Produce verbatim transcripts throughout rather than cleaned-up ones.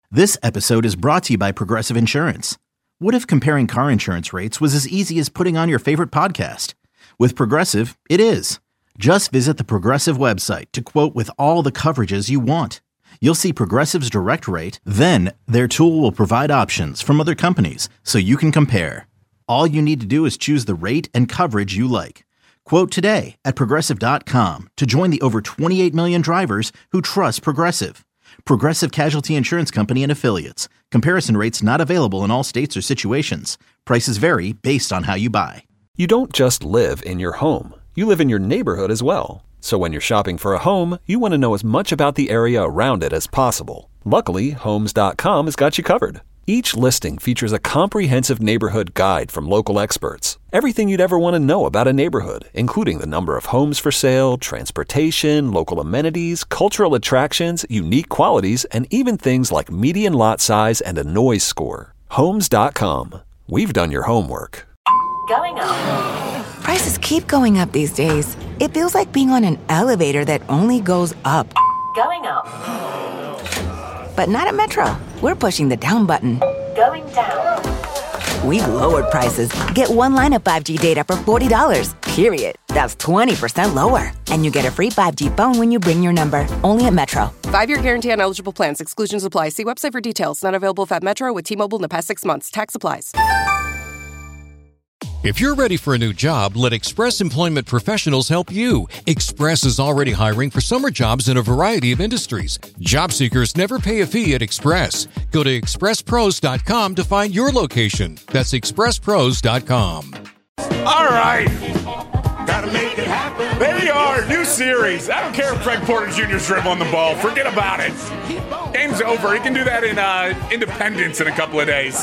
This episode is brought to you by Progressive Insurance. What if comparing car insurance rates was as easy as putting on your favorite podcast? With Progressive, it is. Just visit the Progressive website to quote with all the coverages you want. You'll see Progressive's direct rate, then their tool will provide options from other companies so you can compare. All you need to do is choose the rate and coverage you like. Quote today at progressive dot com to join the over twenty-eight million drivers who trust Progressive. Progressive Casualty Insurance Company and Affiliates. Comparison rates not available in all states or situations. Prices vary based on how you buy. You don't just live in your home. You live in your neighborhood as well. So when you're shopping for a home, you want to know as much about the area around it as possible. Luckily, Homes dot com has got you covered. Each listing features a comprehensive neighborhood guide from local experts. Everything you'd ever want to know about a neighborhood, including the number of homes for sale, transportation, local amenities, cultural attractions, unique qualities, and even things like median lot size and a noise score. Homes dot com. We've done your homework. Going up. Prices keep going up these days. It feels like being on an elevator that only goes up. Going up. But not at Metro. We're pushing the down button. Going down. We've lowered prices. Get one line of five G data for forty dollars, period. That's twenty percent lower. And you get a free five G phone when you bring your number. Only at Metro. Five-year guarantee on eligible plans. Exclusions apply. See website for details. Not available at Metro with T-Mobile in the past six months. Tax applies. If you're ready for a new job, let Express Employment Professionals help you. Express is already hiring for summer jobs in a variety of industries. Job seekers never pay a fee at Express. Go to express pros dot com to find your location. That's express pros dot com. All right. Gotta make it happen. There you are. New series. I don't care if Craig Porter Junior's dribbling the ball. Forget about it. Game's over. He can do that in uh, Independence in a couple of days.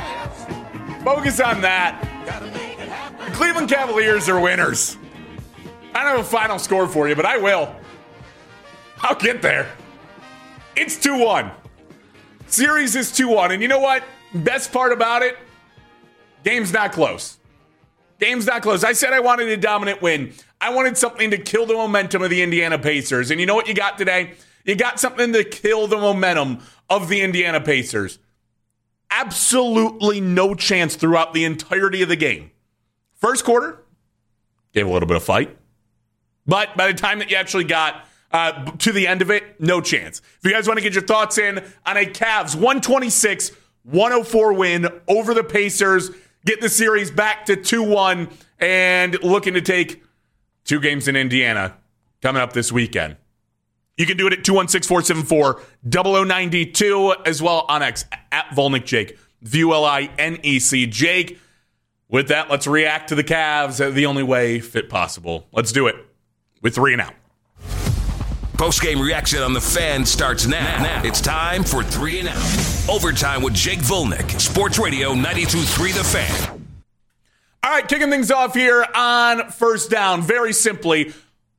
Focus on that. The Cleveland Cavaliers are winners. I don't have a final score for you, but I will. I'll get there. It's two one. Series is two one. And you know what? Best part about it? Game's not close. Game's not close. I said I wanted a dominant win. I wanted something to kill the momentum of the Indiana Pacers. And you know what you got today? You got something to kill the momentum of the Indiana Pacers. Absolutely no chance throughout the entirety of the game. First quarter, gave a little bit of fight. But by the time that you actually got uh, to the end of it, no chance. If you guys want to get your thoughts in on a Cavs one twenty-six one oh four win over the Pacers, get the series back to two one, and looking to take two games in Indiana coming up this weekend. You can do it at two one six, four seven four, zero zero nine two, as well on X, at Volnick Jake, V U L I N E C, Jake. With that, let's react to the Cavs the only way fit possible. Let's do it with three and out. Post-game reaction on The Fan starts now. now. It's time for three and out. Overtime with Jake Volnick, Sports Radio ninety-two point three The Fan. All right, kicking things off here on First Down. Very simply,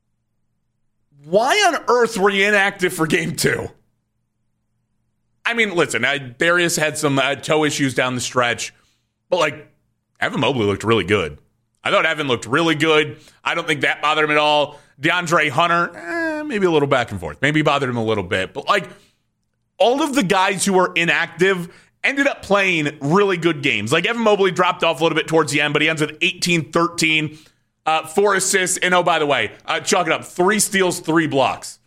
why on earth were you inactive for game two? I mean, listen, uh, Darius had some uh, toe issues down the stretch, but like, Evan Mobley looked really good. I thought Evan looked really good. I don't think that bothered him at all. DeAndre Hunter, eh, maybe a little back and forth. Maybe bothered him a little bit. But like, all of the guys who were inactive ended up playing really good games. Like, Evan Mobley dropped off a little bit towards the end, but he ends with eighteen, thirteen, uh, four assists. And oh, by the way, uh, chalk it up, three steals, three blocks.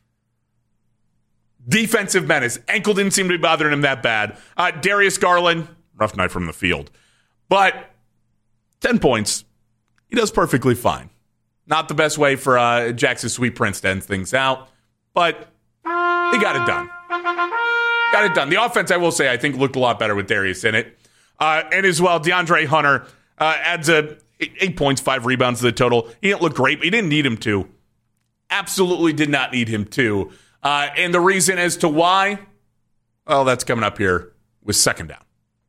Defensive menace. Ankle didn't seem to be bothering him that bad. Uh, Darius Garland, rough night from the field. But ten points, he does perfectly fine. Not the best way for uh, Jackson Sweet Prince to end things out, but he got it done. Got it done. The offense, I will say, I think looked a lot better with Darius in it. Uh, and as well, DeAndre Hunter uh, adds a eight points, five rebounds to the total. He didn't look great, but he didn't need him to. Absolutely did not need him to. Uh, and the reason as to why, well, that's coming up here with Second Down.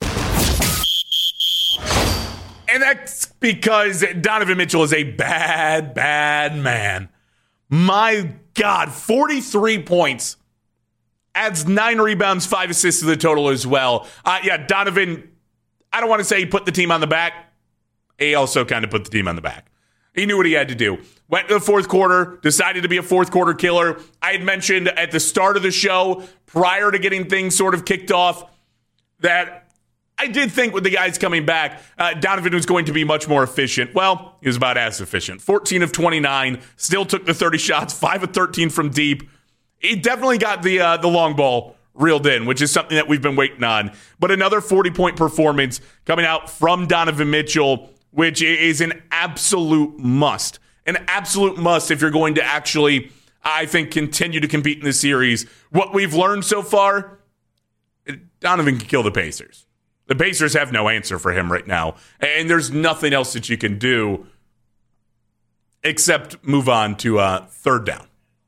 And that's because Donovan Mitchell is a bad, bad man. My God, forty-three points. Adds nine rebounds, five assists to the total as well. Uh, yeah, Donovan, I don't want to say he put the team on the back. He also kind of put the team on the back. He knew what he had to do. Went to the fourth quarter, decided to be a fourth quarter killer. I had mentioned at the start of the show, prior to getting things sort of kicked off, that I did think with the guys coming back, uh, Donovan was going to be much more efficient. Well, he was about as efficient. fourteen of twenty-nine, still took the thirty shots, five of thirteen from deep. He definitely got the uh, the long ball reeled in, which is something that we've been waiting on. But another forty-point performance coming out from Donovan Mitchell, which is an absolute must. An absolute must if you're going to actually, I think, continue to compete in this series. What we've learned so far, Donovan can kill the Pacers. The Pacers have no answer for him right now. And there's nothing else that you can do except move on to uh, third down.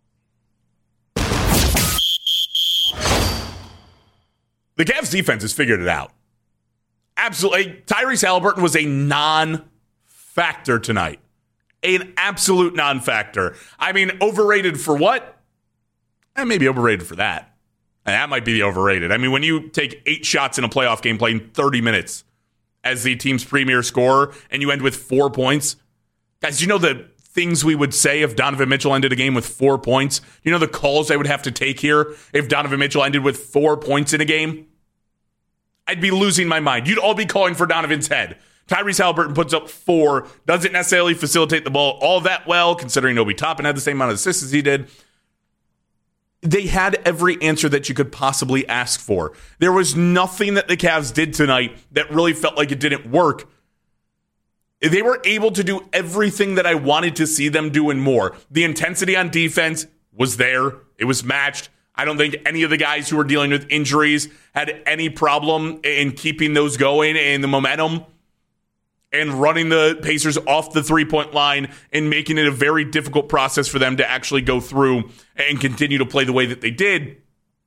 The Cavs defense has figured it out. Absolutely. Tyrese Haliburton was a non-factor tonight. An absolute non-factor. I mean, overrated for what? Eh, maybe overrated for that. And that might be the overrated. I mean, when you take eight shots in a playoff game playing thirty minutes as the team's premier scorer and you end with four points. Guys, do you know the things we would say if Donovan Mitchell ended a game with four points? Do you know the calls I would have to take here if Donovan Mitchell ended with four points in a game? I'd be losing my mind. You'd all be calling for Donovan's head. Tyrese Haliburton puts up four, doesn't necessarily facilitate the ball all that well, considering Obi Toppin had the same amount of assists as he did. They had every answer that you could possibly ask for. There was nothing that the Cavs did tonight that really felt like it didn't work. They were able to do everything that I wanted to see them do and more. The intensity on defense was there. It was matched. I don't think any of the guys who were dealing with injuries had any problem in keeping those going and the momentum and running the Pacers off the three-point line and making it a very difficult process for them to actually go through and continue to play the way that they did.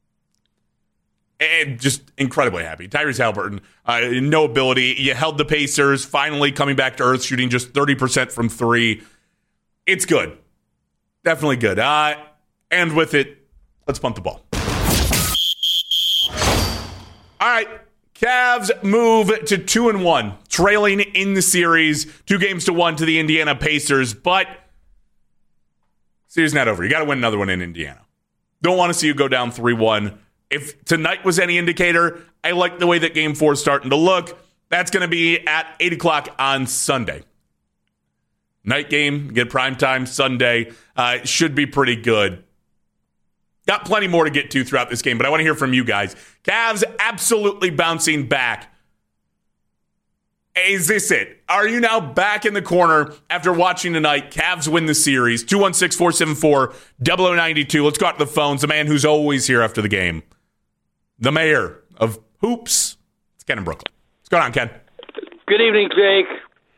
And just incredibly happy. Tyrese Haliburton, uh, no ability. You held the Pacers, finally coming back to earth, shooting just thirty percent from three. It's good. Definitely good. Uh, and with it, let's punt the ball. All right. Cavs move to two and one, trailing in the series, two games to one to the Indiana Pacers. But series not over. You got to win another one in Indiana. Don't want to see you go down three one. If tonight was any indicator, I like the way that game four is starting to look. That's going to be at eight o'clock on Sunday. Night game, get primetime Sunday. Uh, should be pretty good. Got plenty more to get to throughout this game, but I want to hear from you guys. Cavs absolutely bouncing back. Is this it? Are you now back in the corner after watching tonight? Cavs win the series. two one six, four seven four, double oh nine two. Let's go out to the phones. The man who's always here after the game. The mayor of Hoops. It's Ken in Brooklyn. What's going on, Ken? Good evening, Jake.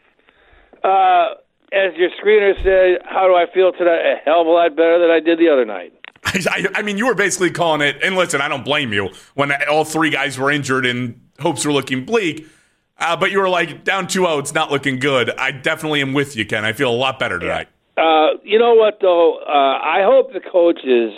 Uh, as your screener said, how do I feel today? A hell of a lot better than I did the other night. I, I mean, you were basically calling it, and listen, I don't blame you, when all three guys were injured and hopes were looking bleak, uh, but you were like, down two oh, it's not looking good. I definitely am with you, Ken. I feel a lot better tonight. Uh, you know what, though? Uh, I hope the coaches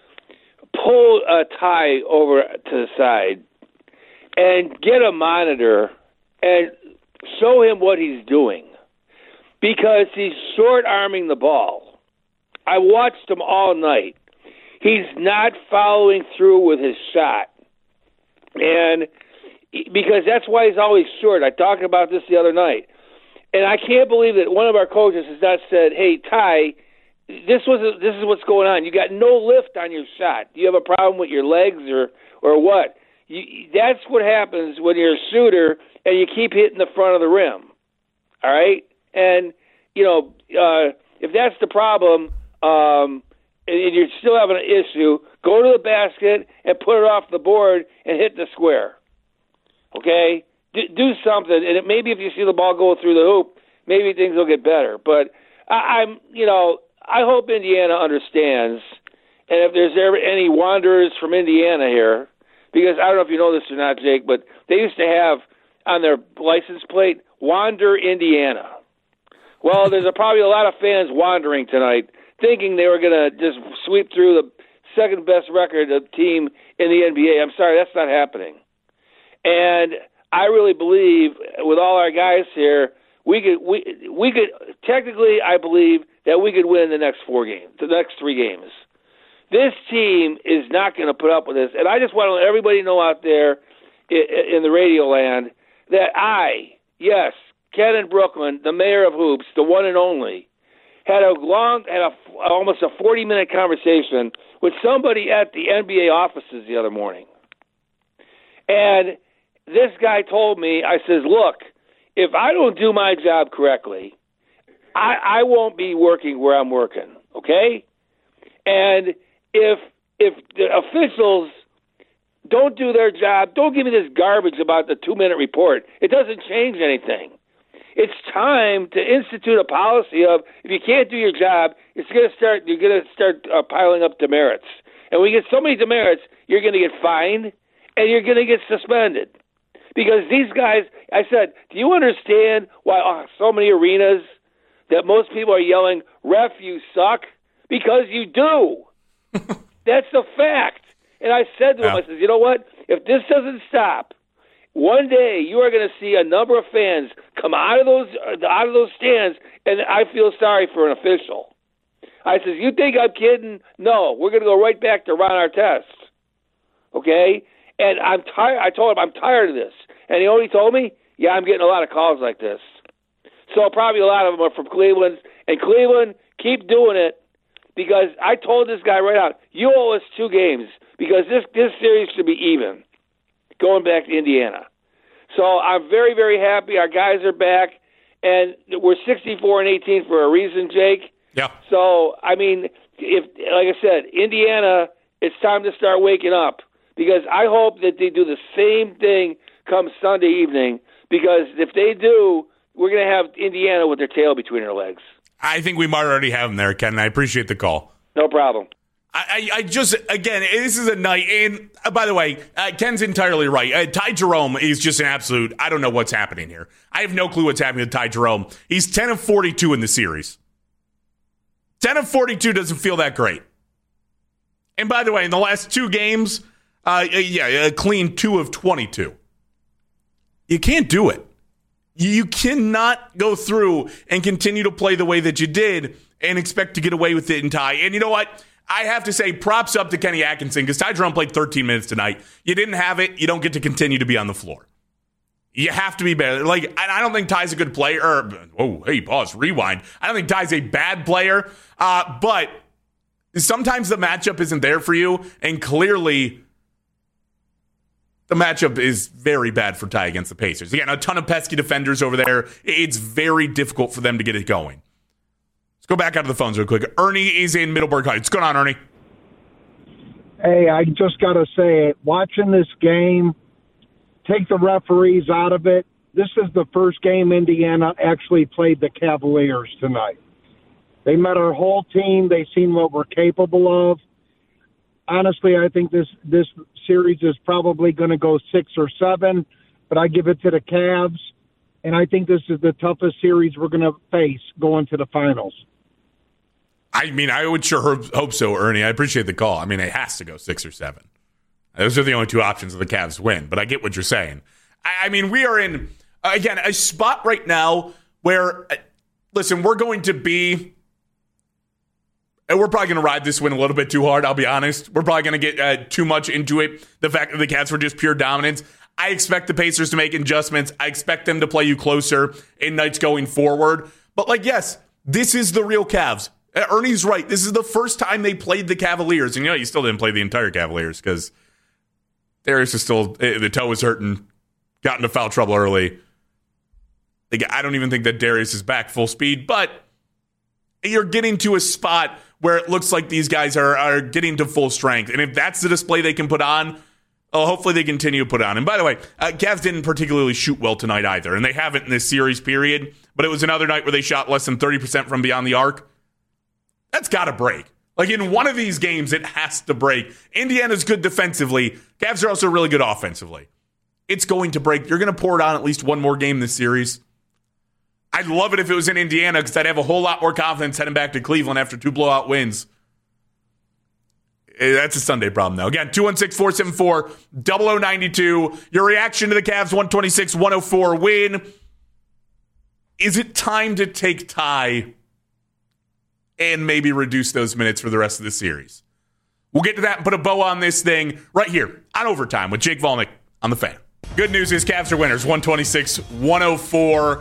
pull a tie over to the side and get a monitor and show him what he's doing, because he's short-arming the ball. I watched him all night. He's not following through with his shot. And because that's why he's always short. I talked about this the other night. And I can't believe that one of our coaches has not said, hey, Ty, this was a, this is what's going on. You got no lift on your shot. Do you have a problem with your legs or, or what? You, that's what happens when you're a shooter and you keep hitting the front of the rim. All right? And, you know, uh, if that's the problem, um, and you're still having an issue, go to the basket and put it off the board and hit the square. Okay? Do, do something, and it, maybe if you see the ball go through the hoop, maybe things will get better. But I, I'm, you know, I hope Indiana understands, and if there's ever any wanderers from Indiana here, because I don't know if you know this or not, Jake, but they used to have on their license plate, Wander, Indiana. Well, there's a, probably a lot of fans wandering tonight, thinking they were going to just sweep through the second-best record of team in the N B A. I'm sorry, that's not happening. And I really believe, with all our guys here, we could we we could technically, I believe that we could win the next four games, the next three games. This team is not going to put up with this, and I just want to let everybody know out there in, in the radio land that I, yes, Ken in Brooklyn, the mayor of hoops, the one and only, had a long, had a almost a forty minute conversation with somebody at the N B A offices the other morning, and this guy told me, I says, look, if I don't do my job correctly, I, I won't be working where I'm working, okay? And if if the officials don't do their job, don't give me this garbage about the two-minute report. It doesn't change anything. It's time to institute a policy of if you can't do your job, it's going to start. You're going to start uh, piling up demerits, and when you get so many demerits, you're going to get fined and you're going to get suspended. Because these guys, I said, do you understand why oh, so many arenas that most people are yelling, ref, you suck? Because you do. That's a fact. And I said to him, yeah. I said, you know what? If this doesn't stop, one day you are going to see a number of fans come out of those out of those stands, and I feel sorry for an official. I said, you think I'm kidding? No, we're going to go right back to Ron Artest. Okay? And I'm tired. I told him I'm tired of this, and he only told me, "Yeah, I'm getting a lot of calls like this." So probably a lot of them are from Cleveland. And Cleveland, keep doing it, because I told this guy right out, "You owe us two games because this this series should be even, going back to Indiana." So I'm very very happy. Our guys are back, and we're sixty-four and eighteen for a reason, Jake. Yeah. So I mean, if like I said, Indiana, it's time to start waking up. Because I hope that they do the same thing come Sunday evening, because if they do, we're going to have Indiana with their tail between their legs. I think we might already have them there, Ken. I appreciate the call. No problem. I, I, I just, again, this is a night, and uh, by the way, uh, Ken's entirely right. Uh, Ty Jerome is just an absolute, I don't know what's happening here. I have no clue what's happening with Ty Jerome. He's ten of forty-two in the series. ten of forty-two doesn't feel that great. And by the way, in the last two games, Uh, yeah, a clean two of twenty-two. You can't do it. You cannot go through and continue to play the way that you did and expect to get away with it in Ty. And you know what? I have to say props up to Kenny Atkinson, because Ty Jerome played thirteen minutes tonight. You didn't have it. You don't get to continue to be on the floor. You have to be better. Like, I don't think Ty's a good player. Or, oh, hey, pause, rewind. I don't think Ty's a bad player. Uh, but sometimes the matchup isn't there for you, and clearly the matchup is very bad for Ty against the Pacers. Again, a ton of pesky defenders over there. It's very difficult for them to get it going. Let's go back out to the phones real quick. Ernie is in Middleburg Heights. What's going on, Ernie? Hey, I just got to say it. Watching this game, take the referees out of it. This is the first game Indiana actually played the Cavaliers tonight. They met our whole team. They seen what we're capable of. Honestly, I think this this series is probably going to go six or seven, but I give it to the Cavs, and I think this is the toughest series we're going to face going to the finals. I mean, I would sure hope so, Ernie. I appreciate the call. I mean, it has to go six or seven. Those are the only two options that the Cavs win, but I get what you're saying. I, I mean, we are in, again, a spot right now where, listen, we're going to be... And we're probably going to ride this win a little bit too hard, I'll be honest. We're probably going to get uh, too much into it. The fact that the Cavs were just pure dominance. I expect the Pacers to make adjustments. I expect them to play you closer in nights going forward. But, like, yes, this is the real Cavs. Ernie's right. This is the first time they played the Cavaliers. And, you know, you still didn't play the entire Cavaliers because Darius is still, the toe was hurting, got into foul trouble early. I don't even think that Darius is back full speed, but you're getting to a spot where it looks like these guys are, are getting to full strength. And if that's the display they can put on, oh, hopefully they continue to put on. And by the way, uh, Cavs didn't particularly shoot well tonight either, and they haven't in this series period. But it was another night where they shot less than thirty percent from beyond the arc. That's got to break. Like, in one of these games, it has to break. Indiana's good defensively. Cavs are also really good offensively. It's going to break. You're going to pour it on at least one more game this series. I'd love it if it was in Indiana, because I'd have a whole lot more confidence heading back to Cleveland after two blowout wins. That's a Sunday problem, though. Again, two one six, four seven four, zero zero nine two. Your reaction to the Cavs' one twenty-six one oh four win. is it time to take Ty and maybe reduce those minutes for the rest of the series? We'll get to that and put a bow on this thing right here on Overtime with Jake Volnick on The Fan. Good news is Cavs are winners, one twenty-six one oh four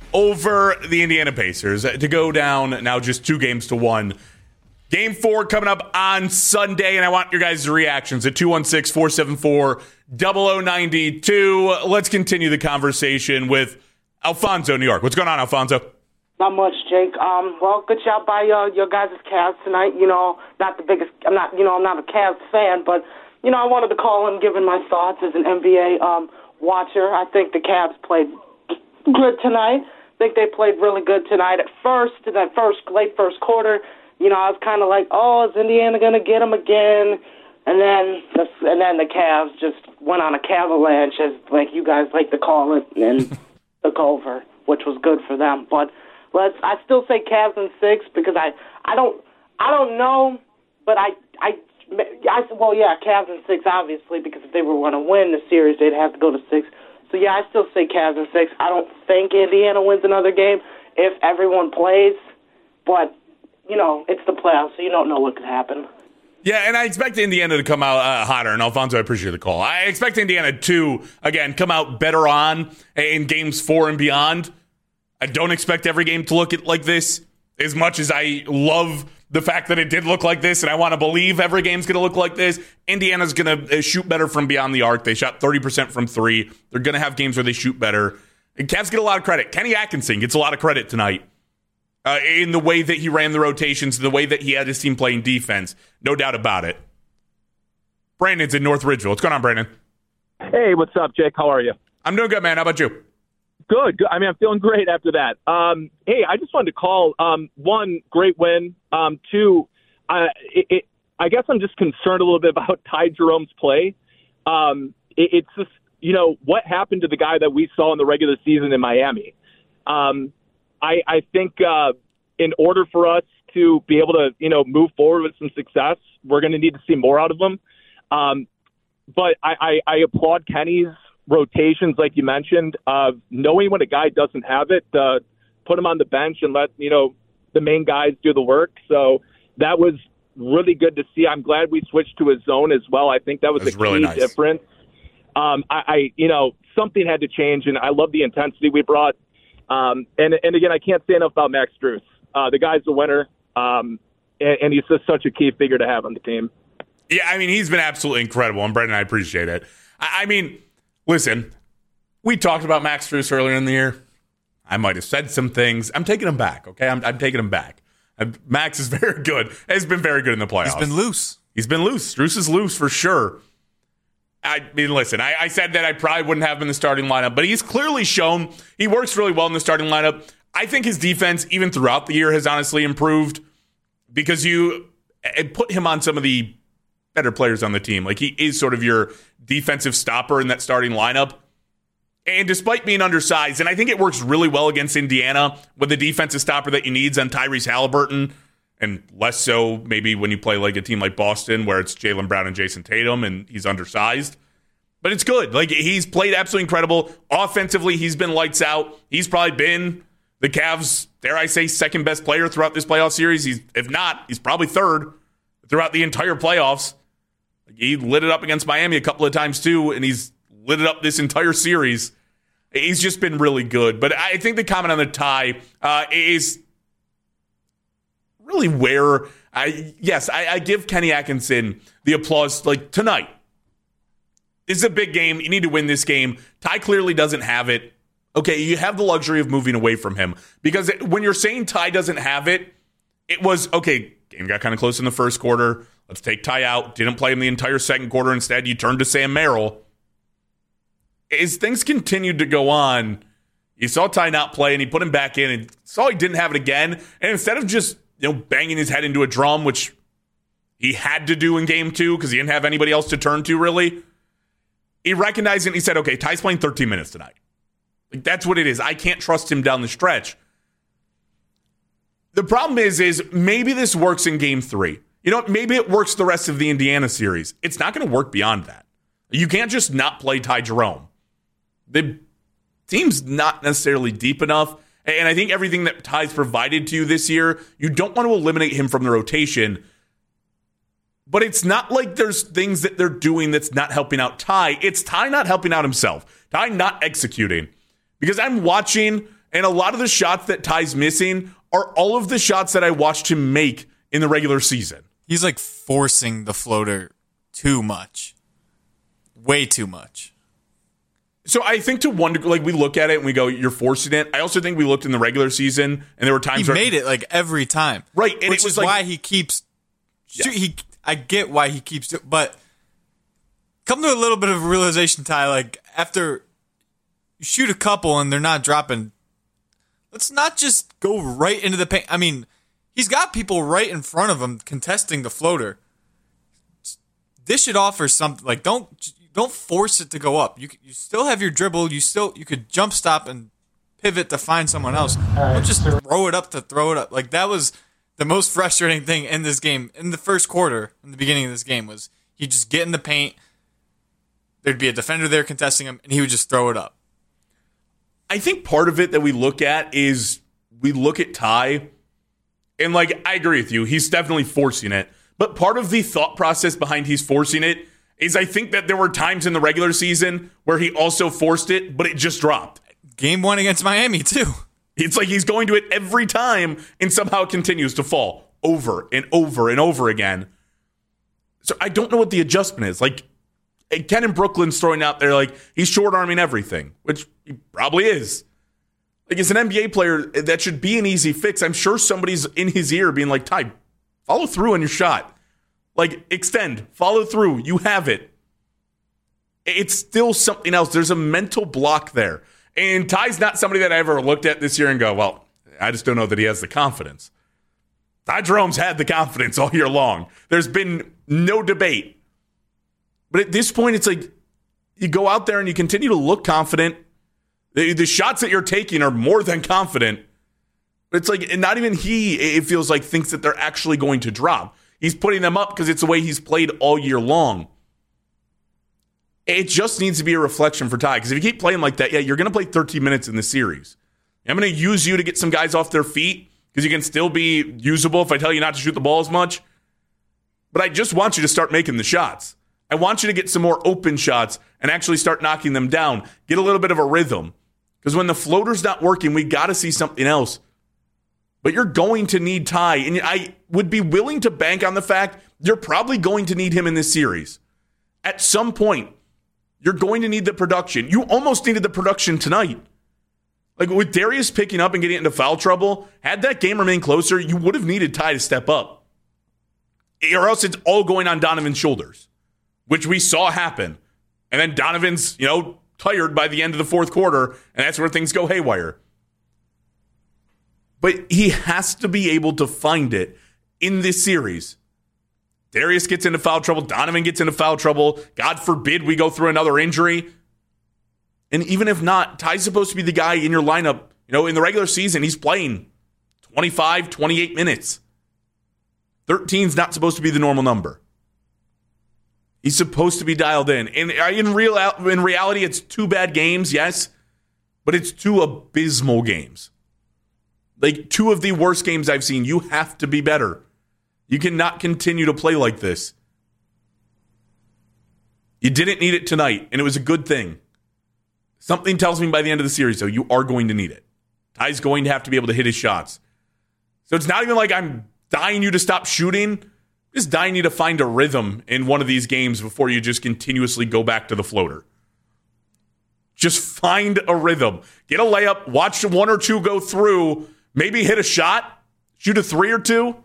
over the Indiana Pacers to go down now just two games to one. Game four coming up on Sunday, and I want your guys' reactions at two one six, four seven four, zero zero nine two. Let's continue the conversation with Alfonso, New York. What's going on, Alfonso? Not much, Jake. Um, well, good job by uh, your guys' Cavs tonight. You know, not the biggest. I'm not. You know, I'm not a Cavs fan, but you know, I wanted to call in, giving my thoughts as an N B A um, watcher. I think the Cavs played good tonight. I think they played really good tonight. At first, in that first late first quarter, you know, I was kind of like, oh, is Indiana going to get them again? And then, the, and then the Cavs just went on a Cavavalanche, as like you guys like to call it, and took over, which was good for them. But let's, I still say Cavs in six because I, I don't, I don't know, but I, I, I, well, yeah, Cavs in six obviously because if they were going to win the series, they'd have to go to six. So yeah, I still say Cavs in six. I don't think Indiana wins another game if everyone plays, but you know, it's the playoffs, so you don't know what could happen. Yeah, and I expect Indiana to come out uh, hotter. And Alfonso, I appreciate the call. I expect Indiana to, again, come out better on in games four and beyond. I don't expect every game to look at like this. As much as I love the fact that it did look like this, and I want to believe every game's going to look like this, Indiana's going to shoot better from beyond the arc. They shot thirty percent from three. They're going to have games where they shoot better. And Cavs get a lot of credit. Kenny Atkinson gets a lot of credit tonight. Uh, in the way that he ran the rotations, the way that he had his team playing defense. No doubt about it. Brandon's in North Ridgeville. What's going on, Brandon? Hey, what's up, Jake? How are you? I'm doing good, man. How about you? Good. good. I mean, I'm feeling great after that. Um, hey, I just wanted to call. Um, one, great win. Um, two, uh, it, it, I guess I'm just concerned a little bit about Ty Jerome's play. Um, it, it's just, you know, what happened to the guy that we saw in the regular season in Miami? Um I, I think uh, in order for us to be able to, you know, move forward with some success, we're going to need to see more out of them. Um, but I, I, I applaud Kenny's rotations, like you mentioned, of knowing when a guy doesn't have it, uh, put him on the bench and let, you know, the main guys do the work. So that was really good to see. I'm glad we switched to a zone as well. I think that was, that was a really key nice. difference. Um, I, I, you know, something had to change, and I love the intensity we brought. Um, and, and again, I can't say enough about Max Strus. Uh, the guy's a winner, um, and, and he's just such a key figure to have on the team. Yeah, I mean, he's been absolutely incredible, and Brendan, I appreciate it. I, I mean, listen, we talked about Max Strus earlier in the year. I might have said some things. I'm taking him back, okay? I'm, I'm taking him back. I, Max is very good. Has been very good in the playoffs. He's been loose. He's been loose. Strus is loose for sure. I mean, listen, I, I said that I probably wouldn't have him in the starting lineup, but he's clearly shown he works really well in the starting lineup. I think his defense, even throughout the year, has honestly improved because you put him on some of the better players on the team. Like, he is sort of your defensive stopper in that starting lineup. And despite being undersized, and I think it works really well against Indiana with the defensive stopper that you need on Tyrese Halliburton, and less so maybe when you play like a team like Boston where it's Jaylen Brown and Jason Tatum and he's undersized. But it's good. Like, he's played absolutely incredible. Offensively, he's been lights out. He's probably been the Cavs', dare I say, second best player throughout this playoff series. He's, if not, he's probably third throughout the entire playoffs. Like, he lit it up against Miami a couple of times too, and he's lit it up this entire series. He's just been really good. But I think the comment on the tie uh, is really where I, yes, I, I give Kenny Atkinson the applause, like, tonight. This is a big game. You need to win this game. Ty clearly doesn't have it. Okay, you have the luxury of moving away from him. Because it, when you're saying Ty doesn't have it, it was, okay, game got kind of close in the first quarter. Let's take Ty out. Didn't play him the entire second quarter. Instead, you turned to Sam Merrill. As things continued to go on, you saw Ty not play, and he put him back in, and saw he didn't have it again. And instead of just, you know, banging his head into a drum, which he had to do in game two because he didn't have anybody else to turn to, really, he recognized it and he said, okay, Ty's playing thirteen minutes tonight. Like, that's what it is. I can't trust him down the stretch. The problem is, is maybe this works in game three. You know, maybe it works the rest of the Indiana series. It's not going to work beyond that. You can't just not play Ty Jerome. The team's not necessarily deep enough, And I think everything that Ty's provided to you this year, you don't want to eliminate him from the rotation. But it's not like there's things that they're doing that's not helping out Ty. It's Ty not helping out himself. Ty not executing. Because I'm watching, and a lot of the shots that Ty's missing are all of the shots that I watched him make in the regular season. He's like forcing the floater too much. Way too much. So I think to one degree, like we look at it and we go, you're forcing it. I also think we looked in the regular season and there were times he where made it like every time. Right. And which it was is like, why he keeps, yeah. he, I get why he keeps doing, but come to a little bit of a realization, Ty, like after you shoot a couple and they're not dropping, let's not just go right into the paint. I mean, he's got people right in front of him contesting the floater. Dish it off or something. Like don't, Don't force it to go up. You you still have your dribble. You still you could jump stop and pivot to find someone else. Don't just throw it up to throw it up. Like that was the most frustrating thing in this game in the first quarter. In the beginning of this game was he'd just get in the paint. There'd be a defender there contesting him, and he would just throw it up. I think part of it that we look at is we look at Ty, and like I agree with you, he's definitely forcing it. But part of the thought process behind he's forcing it is I think that there were times in the regular season where he also forced it, but it just dropped. Game one against Miami, too. It's like he's going to it every time, and somehow it continues to fall over and over and over again. So I don't know what the adjustment is. Like, Ken in Brooklyn's throwing out there like he's short-arming everything, which he probably is. Like, as an N B A player, that should be an easy fix. I'm sure somebody's in his ear being like, Ty, follow through on your shot. Like, extend, follow through. You have it. It's still something else. There's a mental block there. And Ty's not somebody that I ever looked at this year and go, well, I just don't know that he has the confidence. Ty Jerome's had the confidence all year long. There's been no debate. But at this point, it's like you go out there and you continue to look confident. The, the shots that you're taking are more than confident. But it's like, and not even he, it feels like, thinks that they're actually going to drop. He's putting them up because it's the way he's played all year long. It just needs to be a reflection for Ty. Because if you keep playing like that, yeah, you're going to play thirteen minutes in the series. I'm going to use you to get some guys off their feet because you can still be usable if I tell you not to shoot the ball as much. But I just want you to start making the shots. I want you to get some more open shots and actually start knocking them down. Get a little bit of a rhythm. Because when the floater's not working, we got to see something else. But you're going to need Ty, and I would be willing to bank on the fact you're probably going to need him in this series. At some point, you're going to need the production. You almost needed the production tonight. Like with Darius picking up and getting into foul trouble, had that game remained closer, you would have needed Ty to step up. Or else it's all going on Donovan's shoulders, which we saw happen. And then Donovan's, you know, tired by the end of the fourth quarter, and that's where things go haywire. But he has to be able to find it in this series. Darius gets into foul trouble. Donovan gets into foul trouble. God forbid we go through another injury. And even if not, Ty's supposed to be the guy in your lineup. You know, in the regular season, he's playing twenty-five, twenty-eight minutes. thirteen's not supposed to be the normal number. He's supposed to be dialed in. And in, real, in reality, it's two bad games, yes. But it's two abysmal games. Like, two of the worst games I've seen. You have to be better. You cannot continue to play like this. You didn't need it tonight, and it was a good thing. Something tells me by the end of the series, though, you are going to need it. Ty's going to have to be able to hit his shots. So it's not even like I'm dying you to stop shooting. I'm just dying you to find a rhythm in one of these games before you just continuously go back to the floater. Just find a rhythm. Get a layup. Watch one or two go through. Maybe hit a shot. Shoot a three or two.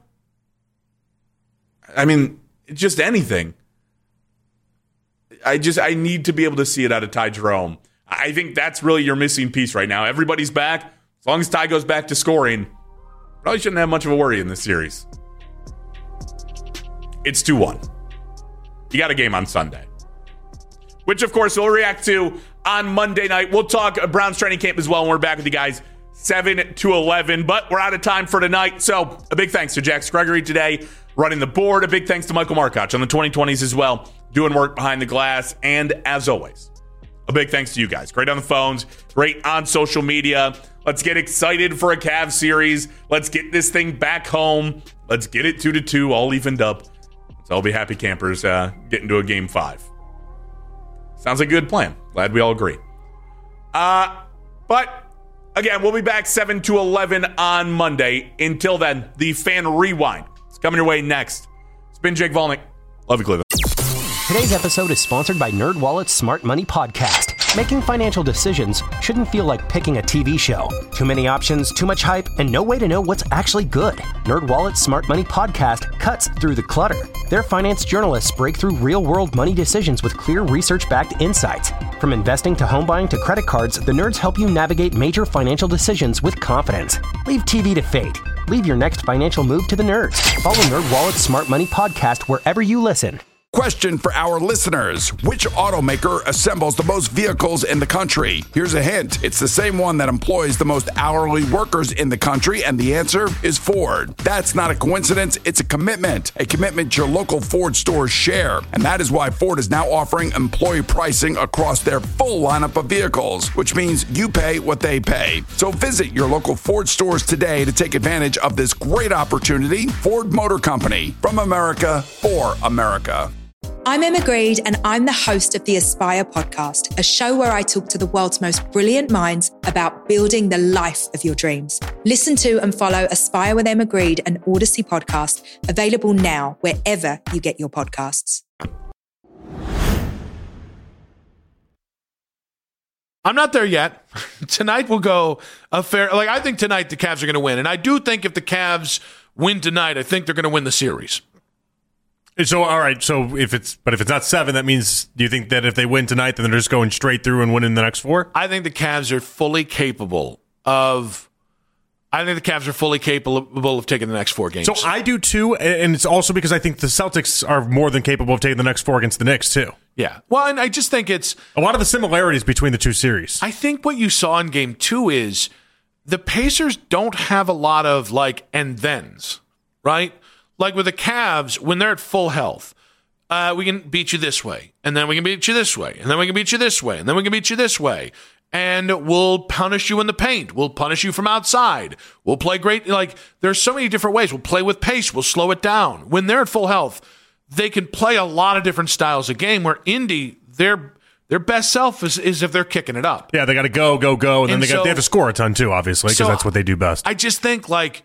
I mean, just anything. I just, I need to be able to see it out of Ty Jerome. I think that's really your missing piece right now. Everybody's back. As long as Ty goes back to scoring, probably shouldn't have much of a worry in this series. It's two one. You got a game on Sunday, which, of course, we'll react to on Monday night. We'll talk Browns training camp as well, and we're back with you guys seven to eleven, but we're out of time for tonight. So a big thanks to Jax Gregory today running the board. A big thanks to Michael Markoch on the twenty twenties as well, doing work behind the glass. And as always, a big thanks to you guys. Great on the phones, great on social media. Let's get excited for a Cavs series. Let's get this thing back home. Let's get it two to two, all evened up. Let's all be happy campers uh, getting to a game five. Sounds like a good plan. Glad we all agree. Uh, but again, we'll be back seven to eleven on Monday. Until then, the Fan Rewind is coming your way next. It's been Jake Volnick. Love you, Cleveland. Today's episode is sponsored by NerdWallet's Smart Money Podcast. Making financial decisions shouldn't feel like picking a T V show. Too many options, too much hype, and no way to know what's actually good. NerdWallet's Smart Money Podcast cuts through the clutter. Their finance journalists break through real-world money decisions with clear research-backed insights. From investing to home buying to credit cards, the nerds help you navigate major financial decisions with confidence. Leave T V to fate. Leave your next financial move to the nerds. Follow NerdWallet's Smart Money Podcast wherever you listen. Question for our listeners. Which automaker assembles the most vehicles in the country? Here's a hint. It's the same one that employs the most hourly workers in the country, and the answer is Ford. That's not a coincidence. It's a commitment. A commitment your local Ford stores share. And that is why Ford is now offering employee pricing across their full lineup of vehicles, which means you pay what they pay. So visit your local Ford stores today to take advantage of this great opportunity. Ford Motor Company. From America, for America. I'm Emma Greed, and I'm the host of the Aspire podcast, a show where I talk to the world's most brilliant minds about building the life of your dreams. Listen to and follow Aspire with Emma Greed, an Odyssey podcast, available now wherever you get your podcasts. I'm not there yet. Tonight will go a fair... Like, I think tonight the Cavs are going to win, and I do think if the Cavs win tonight, I think they're going to win the series. So, all right, so if it's, but if it's not seven, that means, do you think that if they win tonight, then they're just going straight through and winning the next four? I think the Cavs are fully capable of, I think the Cavs are fully capable of taking the next four games. So I do too, and it's also because I think the Celtics are more than capable of taking the next four against the Knicks too. Yeah. Well, and I just think it's... A lot of the similarities between the two series. I think what you saw in game two is the Pacers don't have a lot of, like, and thens, right? Like with the Cavs, when they're at full health, uh, we can beat you this way, and then we can beat you this way, and then we can beat you this way, and then we can beat you this way, and we'll punish you in the paint. We'll punish you from outside. We'll play great. Like, there's so many different ways. We'll play with pace. We'll slow it down. When they're at full health, they can play a lot of different styles of game, where Indy, their their best self is, is if they're kicking it up. Yeah, they got to go, go, go, and, and then they, so, got, they have to score a ton too, obviously, because so that's what they do best. I just think, like,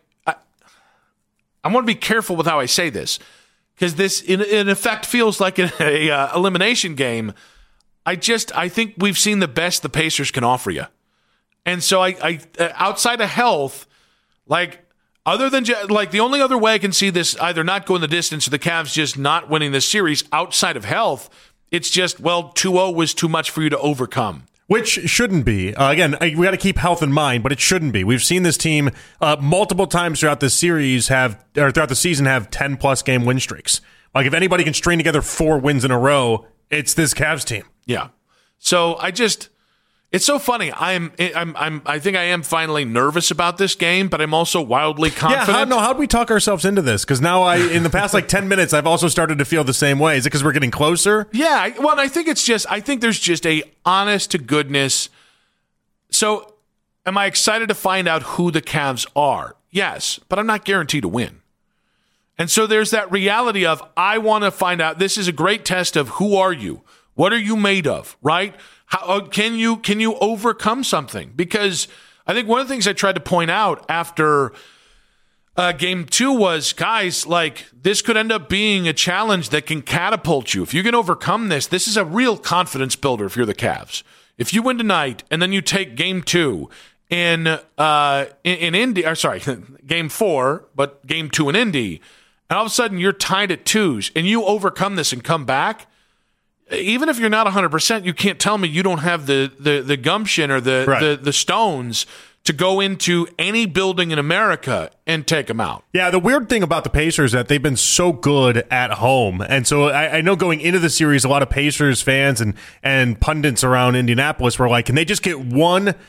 I want to be careful with how I say this, because this, in, in effect, feels like a, a uh, elimination game. I just, I think we've seen the best the Pacers can offer you, and so I, I uh, outside of health, like other than like the only other way I can see this either not going the distance or the Cavs just not winning this series outside of health, it's just well, two oh was too much for you to overcome. Which shouldn't be. Uh, again, we got to keep health in mind, but it shouldn't be. We've seen this team uh, multiple times throughout this series have, or throughout the season, have ten plus game win streaks. Like if anybody can string together four wins in a row, it's this Cavs team. Yeah. So I just, it's so funny. I'm, I'm, I'm, I think I am finally nervous about this game, but I'm also wildly confident. Yeah. How, no, how'd we talk ourselves into this? Because now I, in the past like ten minutes, I've also started to feel the same way. Is it because we're getting closer? Yeah. Well, I think it's just, I think there's just a honest to goodness. So am I excited to find out who the Cavs are? Yes, but I'm not guaranteed to win. And so there's that reality of, I want to find out, this is a great test of who are you? What are you made of, right? How can you can you overcome something? Because I think one of the things I tried to point out after uh, game two was, guys, like this could end up being a challenge that can catapult you. If you can overcome this, this is a real confidence builder if you're the Cavs. If you win tonight and then you take game two in uh, in, in Indy, or sorry, game four, but game two in Indy, and all of a sudden you're tied at twos and you overcome this and come back. Even if you're not one hundred percent, you can't tell me you don't have the the, the gumption or the, right. the the stones to go into any building in America and take them out. Yeah, the weird thing about the Pacers is that they've been so good at home. And so I, I know going into the series, a lot of Pacers fans and, and pundits around Indianapolis were like, can they just get one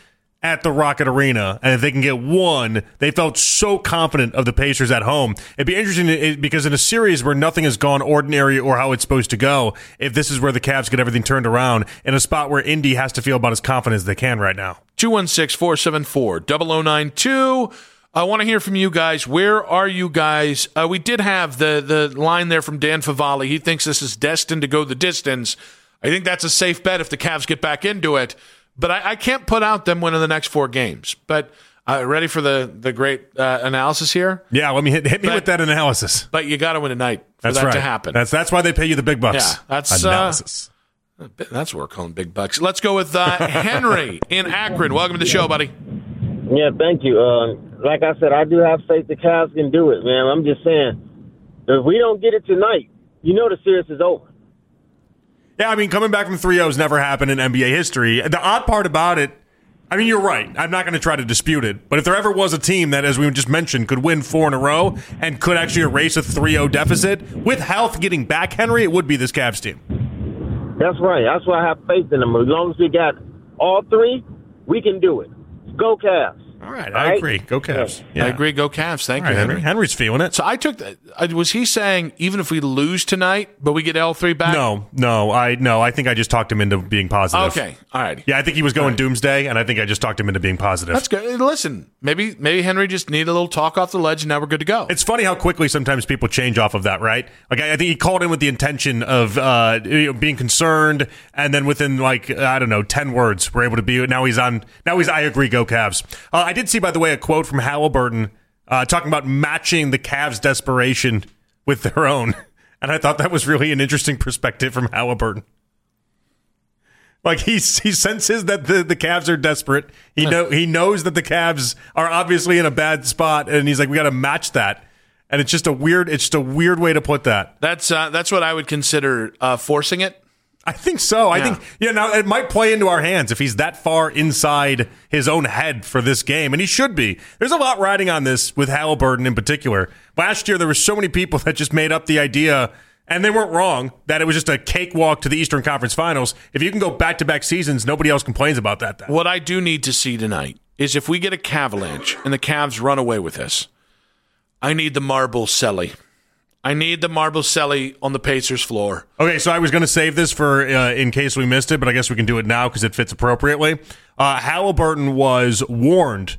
at the Rocket Arena, and if they can get one, they felt so confident of the Pacers at home. It'd be interesting because in a series where nothing has gone ordinary or how it's supposed to go, if this is where the Cavs get everything turned around, in a spot where Indy has to feel about as confident as they can right now. two one six, four seven four, zero zero nine two. I want to hear from you guys. Where are you guys? Uh, we did have the, the line there from Dan Favale. He thinks this is destined to go the distance. I think that's a safe bet if the Cavs get back into it. But I, I can't put out them winning the next four games. But uh, ready for the, the great uh, analysis here? Yeah, let me hit, hit me but, with that analysis. But you got to win tonight for that's that right. to happen. That's that's why they pay you the big bucks. Yeah, that's analysis. Uh, that's what we're calling big bucks. Let's go with uh, Henry in Akron. Welcome to the show, buddy. Yeah, thank you. Uh, like I said, I do have faith the Cavs can do it, man. I'm just saying, if we don't get it tonight, you know the series is over. Yeah, I mean, coming back from three oh has never happened in N B A history. The odd part about it, I mean, you're right. I'm not going to try to dispute it. But if there ever was a team that, as we just mentioned, could win four in a row and could actually erase a three oh deficit, with health getting back, Henry, it would be this Cavs team. That's right. That's why I have faith in them. As long as we got all three, we can do it. Go Cavs. All right, I right? agree. Go Cavs. Yeah. I agree. Go Cavs. Thank All you, right, Henry. Henry's feeling it. So I took that. Was he saying even if we lose tonight, but we get L three back? No, no, I no. I think I just talked him into being positive. Okay, all right. Yeah, I think he was going right. doomsday, and I think I just talked him into being positive. That's good. Listen, maybe maybe Henry just needed a little talk off the ledge, and now we're good to go. It's funny how quickly sometimes people change off of that, right? Like I, I think he called in with the intention of uh, you know, being concerned, and then within like I don't know ten words, we're able to be. Now he's on. Now he's I agree. Go Cavs. Uh, I did see, by the way, a quote from Halliburton uh, talking about matching the Cavs' desperation with their own. And I thought that was really an interesting perspective from Halliburton. Like he he senses that the, the Cavs are desperate. He know he knows that the Cavs are obviously in a bad spot, and he's like, we got to match that. And it's just a weird it's just a weird way to put that. That's uh, that's what I would consider uh, forcing it. I think so. I Yeah. think, yeah, now it might play into our hands if he's that far inside his own head for this game, and he should be. There's a lot riding on this with Halliburton in particular. Last year, there were so many people that just made up the idea, and they weren't wrong, that it was just a cakewalk to the Eastern Conference Finals. If you can go back-to-back seasons, nobody else complains about that. Then. What I do need to see tonight is if we get a Cavalanche and the Cavs run away with this, I need the marble celly. I need the marble celly on the Pacers floor. Okay, so I was going to save this for uh, in case we missed it, but I guess we can do it now because it fits appropriately. Uh, Halliburton was warned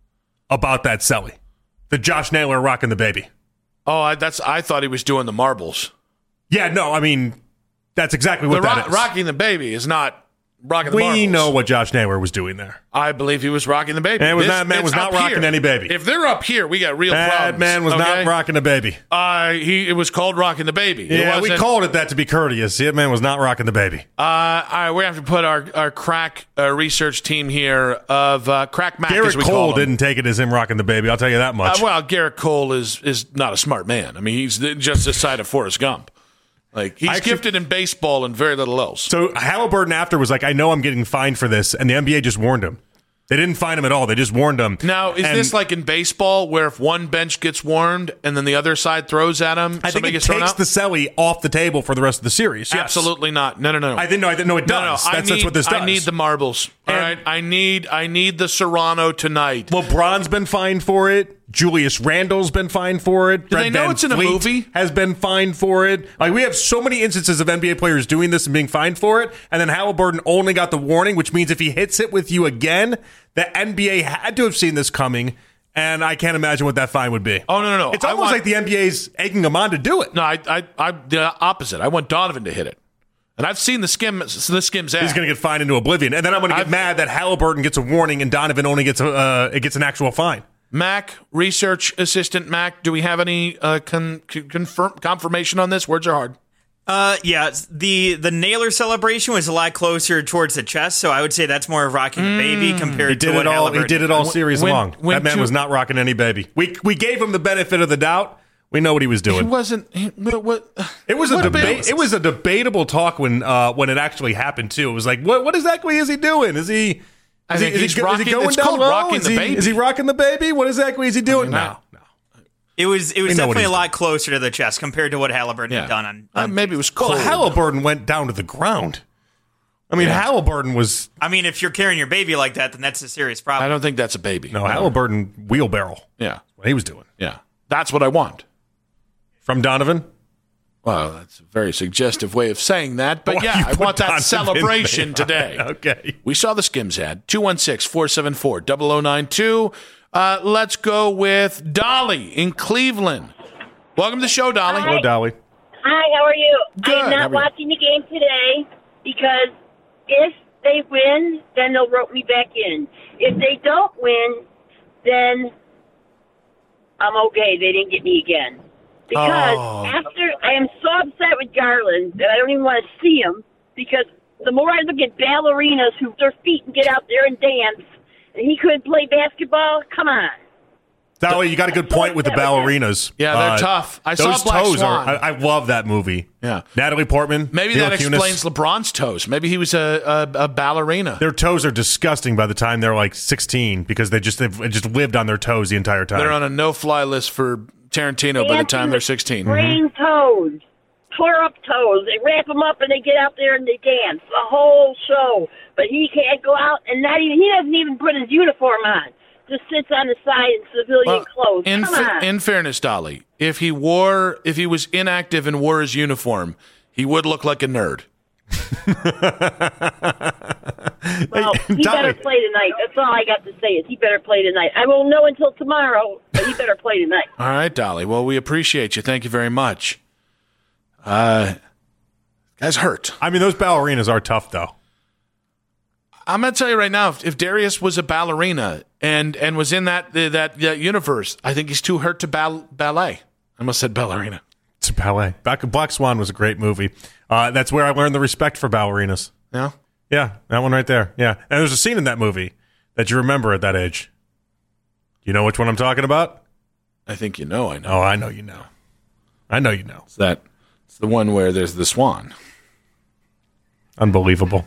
about that celly, the Josh Naylor rocking the baby. Oh, I, that's I thought he was doing the marbles. Yeah, no, I mean that's exactly what the that ro- is. Rocking the baby is not rocking the we marbles. know what Josh Naylor was doing there. I believe he was rocking the baby. Man was This- not, man it's was not up rocking here. any baby. If they're up here, we got real That problems. man was okay? not rocking a baby. Uh, he it was called rocking the baby. It Yeah, we wasn't- called it that to be courteous. That man was not rocking the baby. Uh, all right, we have to put our our crack uh, research team here of uh, crack Mac Garrett as we Cole call him. didn't take it as him rocking the baby. I'll tell you that much. Uh, well, Garrett Cole is is not a smart man. I mean, he's just the side of Forrest Gump. Like he's Actually- gifted in baseball and very little else. So Halliburton after was like, I know I'm getting fined for this, and the N B A just warned him. They didn't fine him at all. They just warned him. Now, is And this like in baseball where if one bench gets warned and then the other side throws at him, I think somebody it gets thrown takes out? the celly off the table for the rest of the series. Yes. Absolutely not. No, no, no. I think no, I think no, it No, no, does. I that's, need, that's what this does. I need the marbles. All And- right, I need I need the Serrano tonight. LeBron's been fined for it. Julius Randle's been fined for it. Do they know it's in a movie? Has been fined for it. Like we have so many instances of N B A players doing this and being fined for it, and then Halliburton only got the warning, which means if he hits it with you again, the N B A had to have seen this coming, and I can't imagine what that fine would be. Oh no, no, no! It's I almost want- like the N B A's egging him on to do it. No, I, I, I, the opposite. I want Donovan to hit it, and I've seen the skim, the skims. He's going to get fined into oblivion, and then I'm going to get I've- mad that Halliburton gets a warning and Donovan only gets a uh, it gets an actual fine. Mac, research assistant Mac, do we have any uh, con- con- confirm confirmation on this? Words are hard. Uh, yeah, the the Naylor celebration was a lot closer towards the chest, so I would say that's more of rocking the baby compared He did to what it all. He Halliburton did it all series When- long. when that man two- was not rocking any baby. We we gave him the benefit of the doubt. We know what he was He doing. wasn't. He, what, what? It was a what debate. about- It was a debatable talk when uh, when it actually happened too. It was like, what what exactly is he doing? Is he? I Is he, think is he, he's go- is he rocking- going it's down called low? rocking is the he, baby. Is he rocking the baby? What exactly is he doing? I mean, no. It was it was We know what definitely he's a lot closer to the chest compared to what Halliburton Yeah. had done on. Uh, on maybe it was Well, cold. Halliburton went down to the ground. I mean, yeah. Halliburton was... I mean, if you're carrying your baby like that, then that's a serious problem. I don't think that's a baby. No, no. Halliburton wheelbarrow. Yeah. What he was doing. Yeah. That's what I want. From Donovan? Well, that's a very suggestive way of saying that. But, oh, yeah, I want that Donovan celebration today. Okay. We saw the Skims ad. two one six, four seven four, zero zero nine two. Uh, let's go with Dolly in Cleveland. Welcome to the show, Dolly. Hi. Hello, Dolly. Hi, how are you? Good. I'm not watching the game today because if they win, then they'll rope me back in. If they don't win, then I'm okay. They didn't get me again. Because oh. after I am so upset with Garland that I don't even want to see him because the more I look at ballerinas who their feet and get out there and dance, and he couldn't play basketball, come on. Dolly, you got a good point with the ballerinas. Yeah, they're uh, tough. I those saw Black toes Swan. Are, I, I love that movie. Yeah, Natalie Portman. Maybe Mila that Kunis. explains LeBron's toes. Maybe he was a, a, a ballerina. Their toes are disgusting by the time they're like sixteen because they just they've just lived on their toes the entire time. They're on a no-fly list for Tarantino by the time they're sixteen. Brain toes, flare up toes. They wrap them up and they get out there and they dance the whole show. But he can't go out and not even he doesn't even put his uniform on. Just sits on the side in civilian well, clothes. In, Come fa- on. in fairness, Dolly, if he wore, if he was inactive and wore his uniform, he would look like a nerd. Well, Hey, he Dolly. better play tonight. That's all I got to say is he better play tonight. I won't know until tomorrow, but he better play tonight. All right, Dolly. Well, we appreciate you. Thank you very much. Uh, guy's hurt. I mean, those ballerinas are tough, though. I'm going to tell you right now, if, if Darius was a ballerina and, and was in that, that that universe, I think he's too hurt to ball, ballet. I almost said ballerina. It's a ballet. Back Black Swan was a great movie. Uh, that's where I learned the respect for ballerinas. Yeah? Yeah, that one right there. Yeah. And there's a scene in that movie that you remember at that age. You know which one I'm talking about? I think you know I know. Oh, I know you know. I know you know. It's that. It's the one where there's the swan. Unbelievable.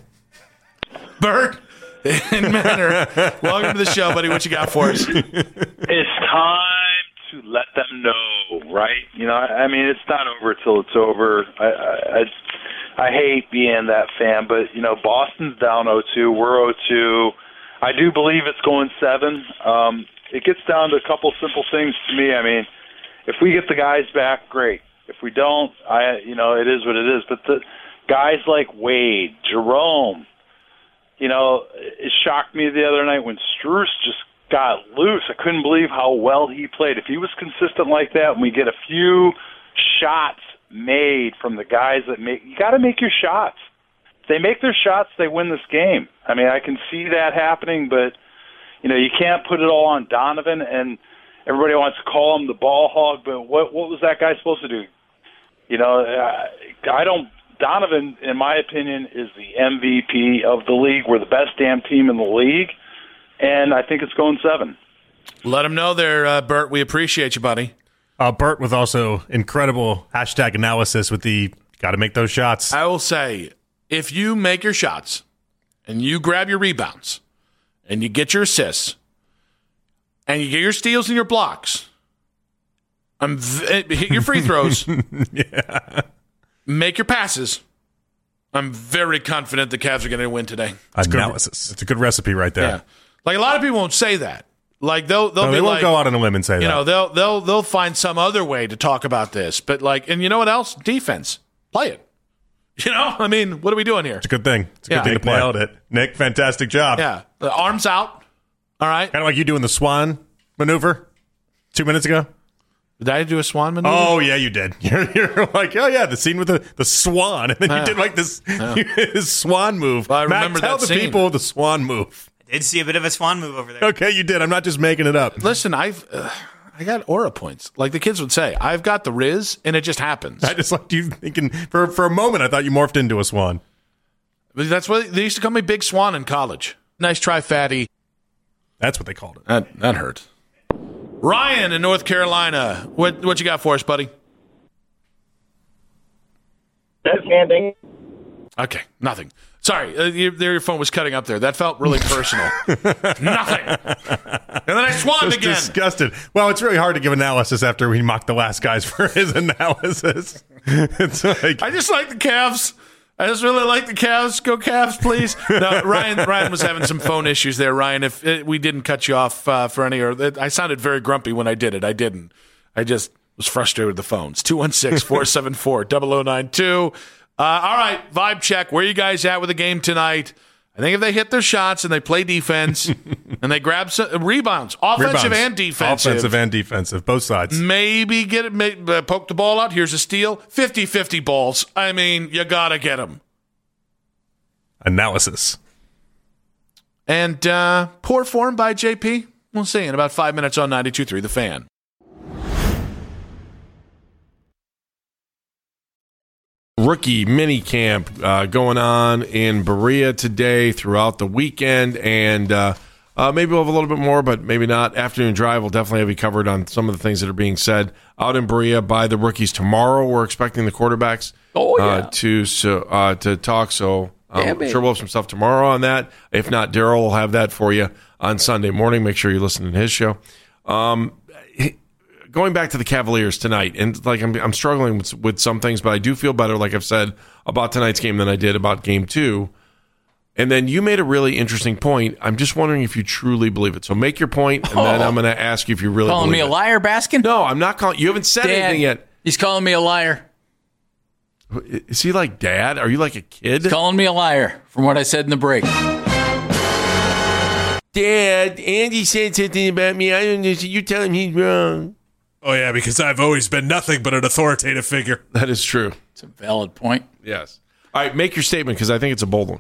Bert in Manor, welcome to the show, buddy. What you got for us? It's time to let them know, right? You know, I mean, it's not over till it's over. I, I, I, I hate being that fan, but, you know, Boston's down oh two. We're oh two. I do believe it's going seven. Um, it gets down to a couple simple things to me. I mean, if we get the guys back, great. If we don't, I, you know, it is what it is. But the guys like Wade, Jerome, you know, it shocked me the other night when Strus just got loose. I couldn't believe how well he played. If he was consistent like that and we get a few shots made from the guys that make – you got to make your shots. If they make their shots, they win this game. I mean, I can see that happening, but, you know, you can't put it all on Donovan, and everybody wants to call him the ball hog, but what what was that guy supposed to do? You know, I don't – Donovan, in my opinion, is the M V P of the league. We're the best damn team in the league, and I think it's going seven. Let him know there, uh, Bert. We appreciate you, buddy. Uh, Bert with also incredible hashtag analysis with the got to make those shots. I will say, if you make your shots and you grab your rebounds and you get your assists and you get your steals and your blocks, I'm v- hit your free throws. Yeah. Make your passes. I'm very confident the Cavs are going to win today. It's analysis. Good, it's a good recipe right there. Yeah. Like a lot of people won't say that. Like they'll they'll no, be they won't like, go out on a limb and say you that. know, they'll they'll they'll find some other way to talk about this. But like, and you know what else? Defense. Play it. You know, I mean, what are we doing here? It's a good thing. It's a Yeah. good thing to play. Nailed it, Nick. Fantastic job. Yeah, the arms out. All right, kind of like you doing the swan maneuver two minutes ago. Did I do a swan maneuver? Oh yeah, you did. You're, you're like, oh yeah, the scene with the, the swan, and then you Yeah. did like this, Yeah. this swan move. Well, I Matt, remember tell that the scene. people the swan move. I did see a bit of a swan move over there. Okay, you did. I'm not just making it up. Listen, I've uh, I got aura points. Like the kids would say, I've got the Riz, and it just happens. I just like you thinking for for a moment. I thought you morphed into a swan. But that's what they used to call me, Big Swan, in college. Nice try, fatty. That's what they called it. That that hurt. Ryan in North Carolina, what what you got for us, buddy? That's handing. Okay, nothing. Sorry, uh, your, your phone was cutting up there. That felt really personal. Nothing. And then I swanned Just again. disgusted. Well, it's really hard to give analysis after we mocked the last guys for his analysis. It's like I just like the Cavs. I just really like the Cavs. Go Cavs, please. No, Ryan. Ryan was having some phone issues there. Ryan, if it, we didn't cut you off uh, for any, or I sounded very grumpy when I did it. I didn't. I just was frustrated with the phones. two one six, four seven four, zero zero nine two. Uh, all right, vibe check. Where are you guys at with the game tonight? I think if they hit their shots and they play defense and they grab some rebounds, offensive Rebounds. and defensive. Offensive and defensive, both sides. Maybe get it, may, uh, poke the ball out. Here's a steal. fifty-fifty balls. I mean, you got to get them. Analysis. And uh, poor form by J P. We'll see in about five minutes on ninety-two point three The Fan. Rookie mini camp uh, going on in Berea today throughout the weekend, and uh, uh, maybe we'll have a little bit more, but maybe not. Afternoon Drive will definitely have you covered on some of the things that are being said out in Berea by the rookies tomorrow. We're expecting the quarterbacks oh, yeah. uh, to so, uh, to talk, so um, Yeah, I'm baby. sure we'll have some stuff tomorrow on that. If not, Daryl will have that for you on Sunday morning. Make sure you listen to his show. Um, Going back to the Cavaliers tonight, and like I'm, I'm struggling with, with some things, but I do feel better, like I've said, about tonight's game than I did about game two. And then you made a really interesting point. I'm just wondering if you truly believe it. So make your point, and then Oh. I'm going to ask you if you really Calling me believe a it. liar, Baskin? No, I'm not calling. You haven't said Dad, anything yet. He's calling me a liar. Is he like dad? Are you like a kid? He's calling me a liar from what I said in the break. Dad, Andy said something about me. I don't know. You tell him he's wrong. Oh, yeah, because I've always been nothing but an authoritative figure. That is true. It's a valid point. Yes. All right, make your statement, because I think it's a bold one.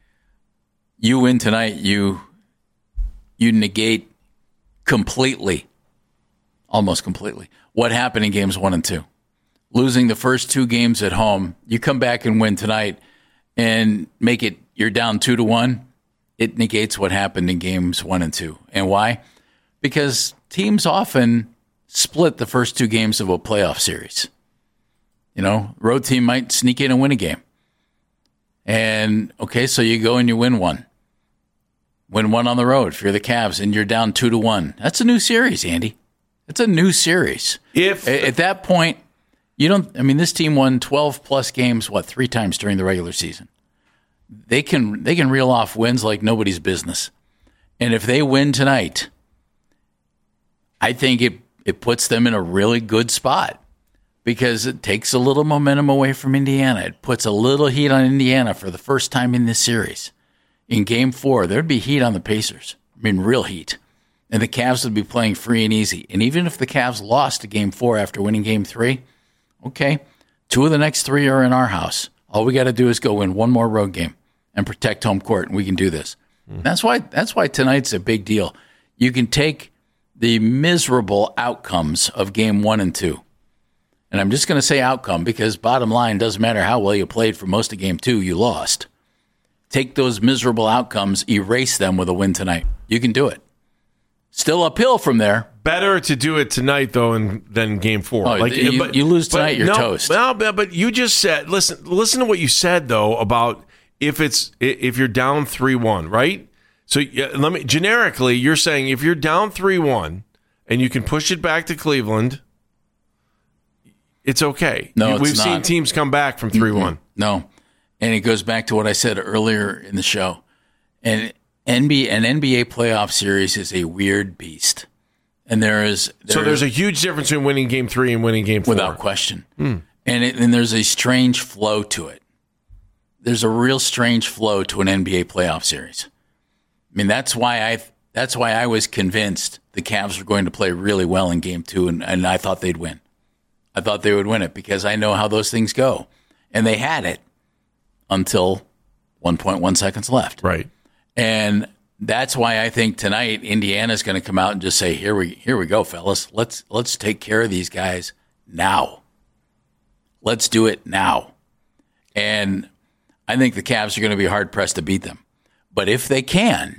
You win tonight, you you negate completely, almost completely, what happened in games one and two. Losing the first two games at home, you come back and win tonight and make it, you're down two to one. It negates what happened in games one and two. And why? Because teams often split the first two games of a playoff series. You know, road team might sneak in and win a game. And, okay, so you go and you win one. Win one on the road if you're the Cavs and you're down two to one. That's a new series, Andy. It's a new series. If at, at that point, you don't, I mean, this team won twelve plus games, what, three times during the regular season. They can, they can reel off wins like nobody's business. And if they win tonight, I think it It puts them in a really good spot because it takes a little momentum away from Indiana. It puts a little heat on Indiana for the first time in this series. In game four, there'd be heat on the Pacers. I mean, real heat. And the Cavs would be playing free and easy. And even if the Cavs lost to game four after winning game three, okay, two of the next three are in our house. All we got to do is go win one more road game and protect home court, and we can do this. Mm. That's why, that's why tonight's a big deal. You can take the miserable outcomes of game one and two. And I'm just going to say outcome because bottom line, doesn't matter how well you played for most of game two, you lost. Take those miserable outcomes, erase them with a win tonight. You can do it. Still uphill from there. Better to do it tonight, though, in, than game four. Oh, like you, but, you lose tonight, you're no, toast. Well, but, but you just said, listen, listen to what you said, though, about if it's if you're down three one, right? So yeah, let me generically, you're saying if you're down three one and you can push it back to Cleveland, it's okay. No, it's We've not. seen teams come back from three one. Mm-hmm. No. And it goes back to what I said earlier in the show. And N B A, an N B A playoff series is a weird beast. And there is there So there's is, a huge difference between winning game three and winning game four. without question. Hmm. And it, and there's a strange flow to it. There's a real strange flow to an N B A playoff series. I mean, that's why I that's why I was convinced the Cavs were going to play really well in game two, and, and I thought they'd win. I thought they would win it because I know how those things go. And they had it until one point one seconds left. Right. And that's why I think tonight Indiana's going to come out and just say, "Here we here we go, fellas. Let's let's take care of these guys now. Let's do it now." And I think the Cavs are going to be hard pressed to beat them. But if they can,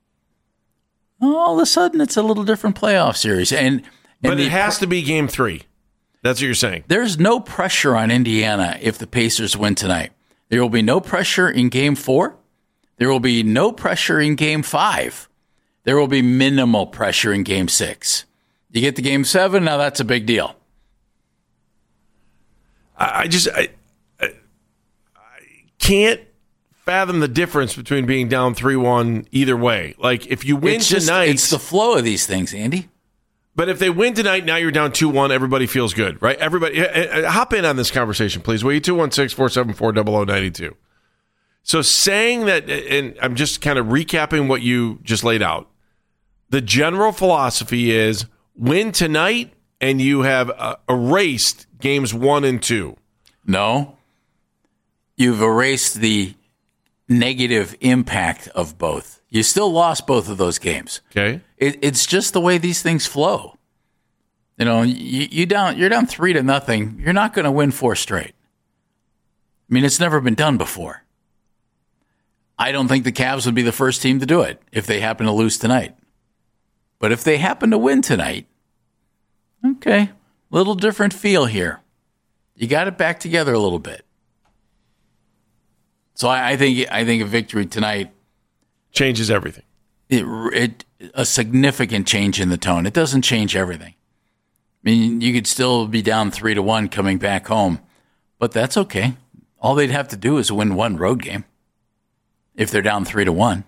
all of a sudden it's a little different playoff series. And, and But the, it has to be game three. That's what you're saying. There's no pressure on Indiana if the Pacers win tonight. There will be no pressure in game four. There will be no pressure in game five. There will be minimal pressure in game six. You get to game seven, now that's a big deal. I, I just I, I can't fathom the difference between being down three one either way. Like, if you win it's just, tonight... It's the flow of these things, Andy. But if they win tonight, now you're down two one, everybody feels good, right? Everybody, uh, hop in on this conversation, please. Will you? two one six, four seven four, zero zero nine two. So saying that, and I'm just kind of recapping what you just laid out. The general philosophy is win tonight and you have uh, erased games one and two. No. You've erased the negative impact of both. You still lost both of those games. Okay. It, it's just the way these things flow. You know, you, you down, you're down three to nothing. You're not going to win four straight. I mean, it's never been done before. I don't think the Cavs would be the first team to do it if they happen to lose tonight. But if they happen to win tonight, okay, little different feel here. You got it back together a little bit. So I, I think I think a victory tonight changes everything. It, it a significant change in the tone. It doesn't change everything. I mean, you could still be down three to one coming back home, but that's okay. All they'd have to do is win one road game if they're down three to one.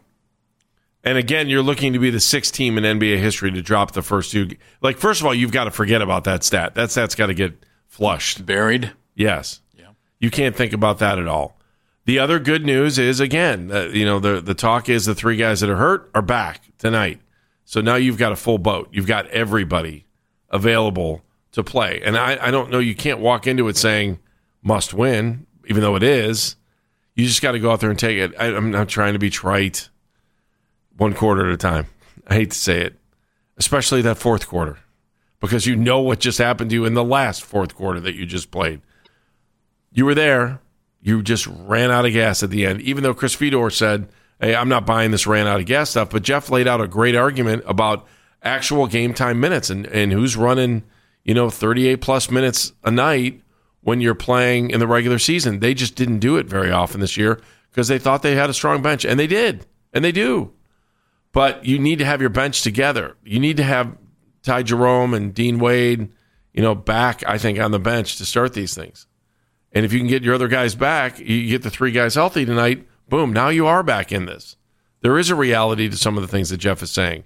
And again, you're looking to be the sixth team in N B A history to drop the first two. Like, first of all, you've got to forget about that stat. That stat's got to get flushed, buried. Yes. Yeah. You can't think about that at all. The other good news is, again, uh, you know, the the talk is the three guys that are hurt are back tonight. So now you've got a full boat. You've got everybody available to play. And I, I don't know, you can't walk into it saying must win, even though it is. You just got to go out there and take it. I, I'm not trying to be trite. One quarter at a time. I hate to say it, especially that fourth quarter, because you know what just happened to you in the last fourth quarter that you just played. You were there. You just ran out of gas at the end, even though Chris Fedor said, hey, I'm not buying this ran out of gas stuff. But Jeff laid out a great argument about actual game time minutes and, and who's running, you know, thirty-eight plus minutes a night when you're playing in the regular season. They just didn't do it very often this year because they thought they had a strong bench, and they did, and they do. But you need to have your bench together. You need to have Ty Jerome and Dean Wade, you know, back, I think, on the bench to start these things. And if you can get your other guys back, you get the three guys healthy tonight, boom, now you are back in this. There is a reality to some of the things that Jeff is saying.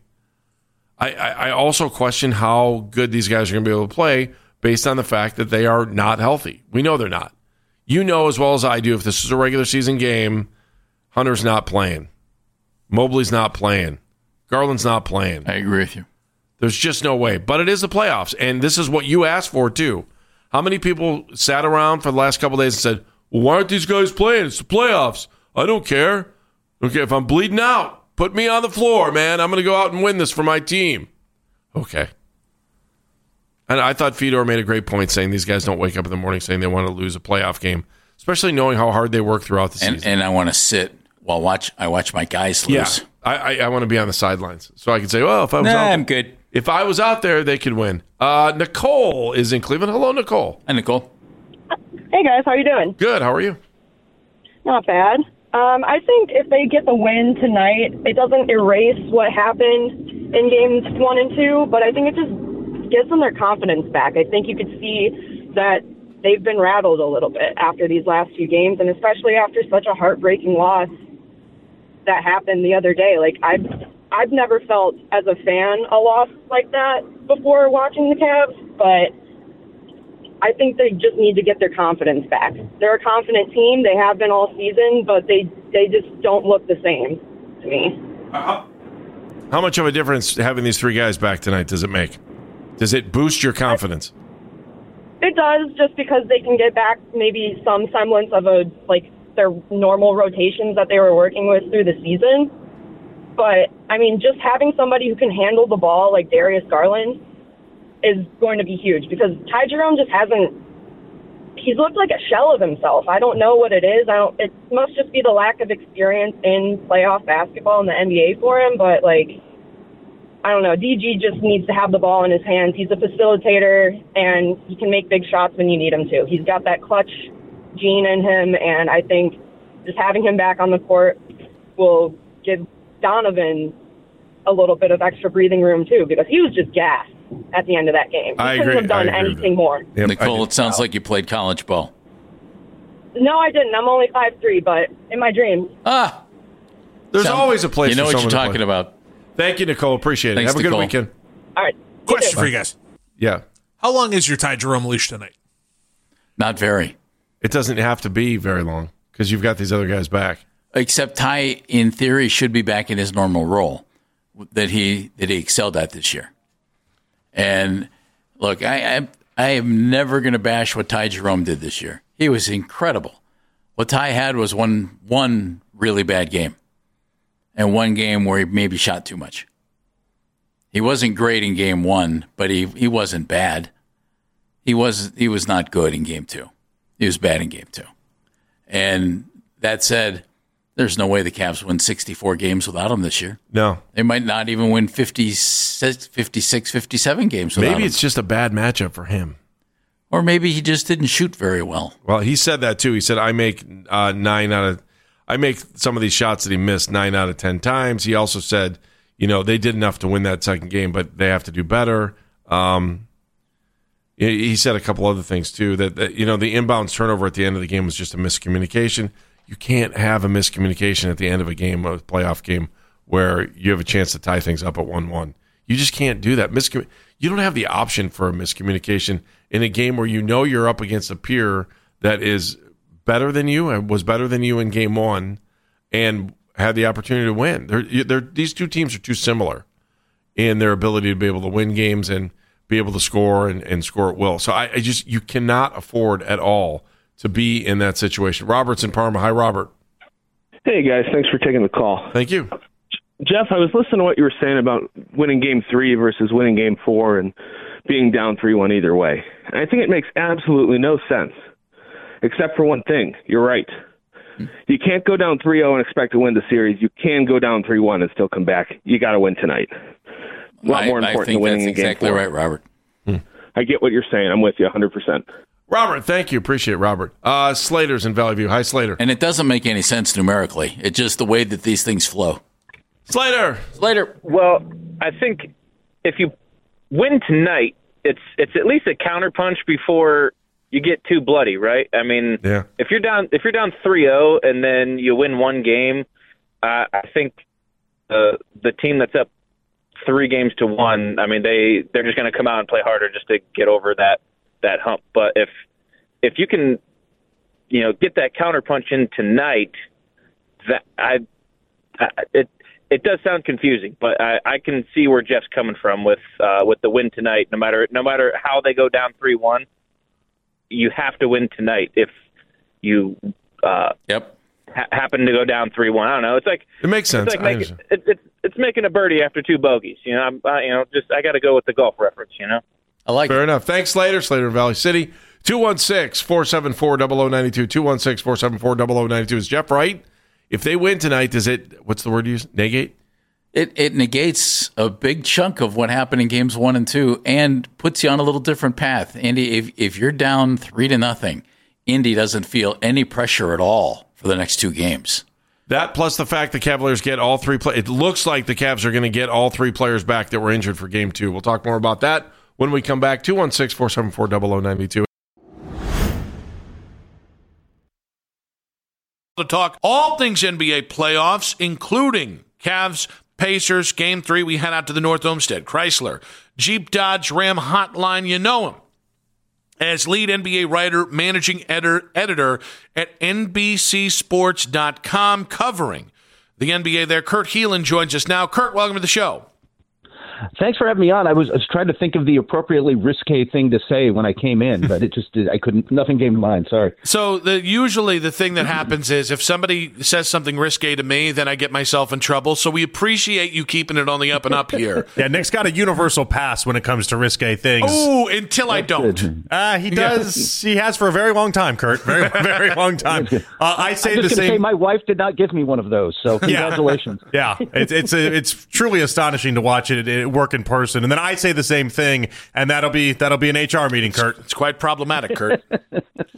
I, I, I also question how good these guys are going to be able to play based on the fact that they are not healthy. We know they're not. You know as well as I do, if this is a regular season game, Hunter's not playing. Mobley's not playing. Garland's not playing. I agree with you. There's just no way. But it is the playoffs, and this is what you asked for, too. How many people sat around for the last couple of days and said, well, why aren't these guys playing? It's the playoffs. I don't care. Okay, if I'm bleeding out, put me on the floor, man. I'm going to go out and win this for my team. Okay. And I thought Fedor made a great point saying these guys don't wake up in the morning saying they want to lose a playoff game, especially knowing how hard they work throughout the and, season. And I want to sit while watch. I watch my guys lose. Yeah, I, I, I want to be on the sidelines so I can say, well, if I was nah, out I'm good. If I was out there, they could win. Uh, Nicole is in Cleveland. Hello, Nicole. Hi, Nicole. Hey, guys. How you doing? Good. How are you? Not bad. Um, I think if they get the win tonight, it doesn't erase what happened in games one and two, but I think it just gives them their confidence back. I think you could see that they've been rattled a little bit after these last few games, and especially after such a heartbreaking loss that happened the other day. Like, I've, I've never felt, as a fan, a loss like that before watching the Cavs, but I think they just need to get their confidence back. They're a confident team. They have been all season, but they, they just don't look the same to me. Uh, how much of a difference having these three guys back tonight does it make? Does it boost your confidence? It does, just because they can get back maybe some semblance of a like their normal rotations that they were working with through the season. But, I mean, just having somebody who can handle the ball like Darius Garland is going to be huge, because Ty Jerome just hasn't – he's looked like a shell of himself. I don't know what it is. I don't. It must just be the lack of experience in playoff basketball in the N B A for him, but, like, I don't know. D G just needs to have the ball in his hands. He's a facilitator, and he can make big shots when you need him to. He's got that clutch gene in him, and I think just having him back on the court will give Donovan a little bit of extra breathing room, too, because he was just gassed at the end of that game. He I couldn't agree. have done I agree anything more. Yep, Nicole, it sounds like you played college ball. No, I didn't. I'm only five three, but in my dreams. Ah. There's Sound- always a place You know for what you're someone to talking play. about. Thank you, Nicole. Appreciate it. Thanks, Have a good Nicole. weekend. All right. Question for you guys. Yeah. How long is your Ty Jerome leash tonight? Not very. It doesn't have to be very long because you've got these other guys back. Except Ty, in theory, should be back in his normal role that he that he excelled at this year. And look, I I, I am never going to bash what Ty Jerome did this year. He was incredible. What Ty had was one one really bad game, and one game where he maybe shot too much. He wasn't great in game one, but he, he wasn't bad. He was he was not good in game two. He was bad in game two. And that said, there's no way the Cavs win sixty-four games without him this year. No. They might not even win fifty-six, fifty-six, fifty-seven games without him. Maybe it's just a bad matchup for him. Or maybe he just didn't shoot very well. Well, he said that too. He said, I make uh, nine out of, I make some of these shots that he missed nine out of ten times. He also said, you know, they did enough to win that second game, but they have to do better. Um, he he said a couple other things too, that, that, you know, the inbounds turnover at the end of the game was just a miscommunication. You can't have a miscommunication at the end of a game, a playoff game, where you have a chance to tie things up at one one. You just can't do that. Miscom- you don't have the option for a miscommunication in a game where you know you're up against a peer that is better than you and was better than you in game one and had the opportunity to win. They're, they're, these two teams are too similar in their ability to be able to win games and be able to score and, and score at will. So I, I just, you cannot afford at all to be in that situation. Robert's in Parma. Hi, Robert. Hey, guys. Thanks for taking the call. Thank you. Jeff, I was listening to what you were saying about winning game three versus winning game four and being down three one either way. And I think it makes absolutely no sense, except for one thing. You're right. You can't go down three oh and expect to win the series. You can go down three one and still come back. You got to win tonight. A lot I, more I important think than winning that's in game exactly four. right, Robert. I get what you're saying. I'm with you one hundred percent. Robert, thank you. Appreciate it, Robert. Uh, Slater's in Valley View. Hi, Slater. And it doesn't make any sense numerically. It's just the way that these things flow. Slater. Slater. Well, I think if you win tonight, it's it's at least a counterpunch before you get too bloody, right? I mean, yeah. if you're down if you're down three oh and then you win one game, uh, I think uh, the team that's up three games to one, I mean, they they're just going to come out and play harder just to get over that that hump. But if if you can, you know, get that counterpunch in tonight, that I, I it. It does sound confusing, but I, I can see where Jeff's coming from with uh, with the win tonight. No matter no matter how they go down three one, you have to win tonight. If you uh, yep ha- happen to go down three one, I don't know. It's like it makes sense. It's like making, it, it's it's making a birdie after two bogeys. You know, I'm uh, you know just I got to go with the golf reference. You know, I like Fair it. enough. Thanks, Slater. Slater in Valley City. two one six, four seven four, zero zero nine two. two one six, four seven four, zero zero nine two. Is Jeff right? If they win tonight, does it, what's the word you use? Negate? It it negates a big chunk of what happened in games one and two and puts you on a little different path. Andy, if, if you're down three to nothing, Indy doesn't feel any pressure at all for the next two games. That plus the fact the Cavaliers get all three players. It looks like the Cavs are going to get all three players back that were injured for game two. We'll talk more about that when we come back. two one six, four seven four, zero zero nine two. To talk all things N B A playoffs, including Cavs, Pacers, Game three. We head out to the North Olmsted Chrysler Jeep Dodge Ram hotline. You know him as lead N B A writer, managing editor, editor at N B C Sports dot com, covering the N B A there. Kurt Heelan joins us now. Kurt, welcome to the show. Thanks for having me on. I was, I was trying to think of the appropriately risque thing to say when I came in, but it just did. I couldn't. Nothing came to mind. Sorry. So the, usually the thing that happens is if somebody says something risque to me, then I get myself in trouble. So we appreciate you keeping it on the up and up here. Yeah, Nick's got a universal pass when it comes to risque things. Oh, until I don't. Uh, he does. He has for a very long time, Kurt. Very, very long time. Uh, I say I'm just the gonna same. Say my wife did not give me one of those, so congratulations. Yeah, yeah. it's it's a, it's truly astonishing to watch it, it work in person, and then I say the same thing, and that'll be that'll be an H R meeting, Kurt. It's quite problematic, Kurt.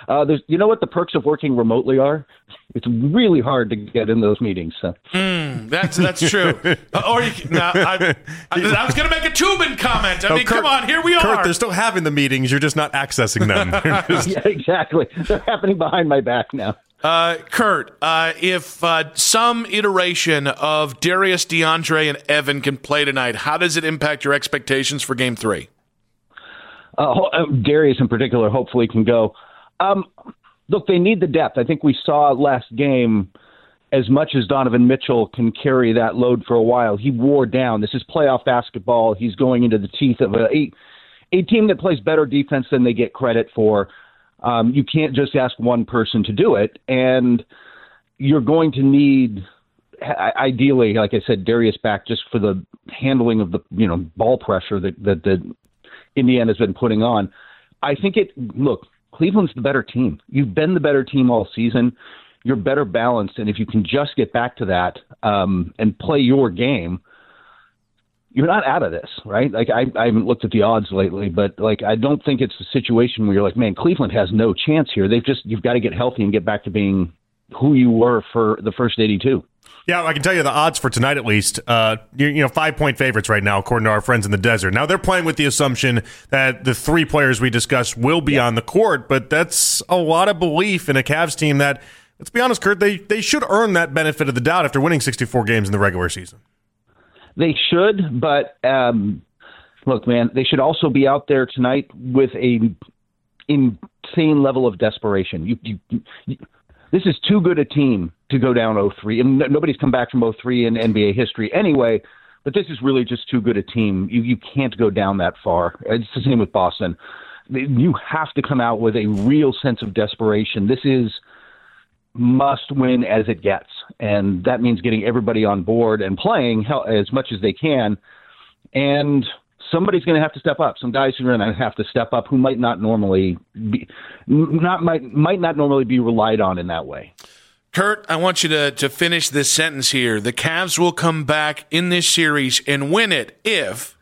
Uh, there's, you know what the perks of working remotely are? It's really hard to get in those meetings. So. Mm, that's that's true. uh, or you, nah, I, I, I was going to make a Tubin comment. I No, mean, Kurt- come on, here we Kurt, are. they're still having the meetings. You're just not accessing them. They're just- Yeah, exactly. They're happening behind my back now. Uh, Kurt, uh, if uh, some iteration of Darius, DeAndre, and Evan can play tonight, how does it impact your expectations for Game Three? Uh, ho- uh, Darius in particular hopefully can go. Um, look, they need the depth. I think we saw last game, as much as Donovan Mitchell can carry that load for a while, he wore down. This is playoff basketball. He's going into the teeth of a, a, a team that plays better defense than they get credit for. Um, you can't just ask one person to do it, and you're going to need, ideally, like I said, Darius back just for the handling of the you know ball pressure that that, that Indiana's been putting on. I think it. Look, Cleveland's the better team. You've been the better team all season. You're better balanced, and if you can just get back to that um, and play your game, you're not out of this, right? Like I, I haven't looked at the odds lately, but like I don't think it's a situation where you're like, man, Cleveland has no chance here. They've just you've got to get healthy and get back to being who you were for the first eighty-two. Yeah, I can tell you the odds for tonight at least. Uh, you, you know, five-point favorites right now, according to our friends in the desert. Now, they're playing with the assumption that the three players we discussed will be yeah. on the court, but that's a lot of belief in a Cavs team that, let's be honest, Kurt, they, they should earn that benefit of the doubt after winning sixty-four games in the regular season. They should, but um, look, man, they should also be out there tonight with a insane level of desperation. You, you, you This is too good a team to go down oh three. And nobody's come back from oh three in N B A history anyway, but this is really just too good a team. You you can't go down that far. It's the same with Boston. You have to come out with a real sense of desperation. This is must win as it gets, and that means getting everybody on board and playing as much as they can. And somebody's going to have to step up. Some guys who are going to have to step up who might not normally be, not might might not normally be relied on in that way. Kurt, I want you to, to finish this sentence here. The Cavs will come back in this series and win it if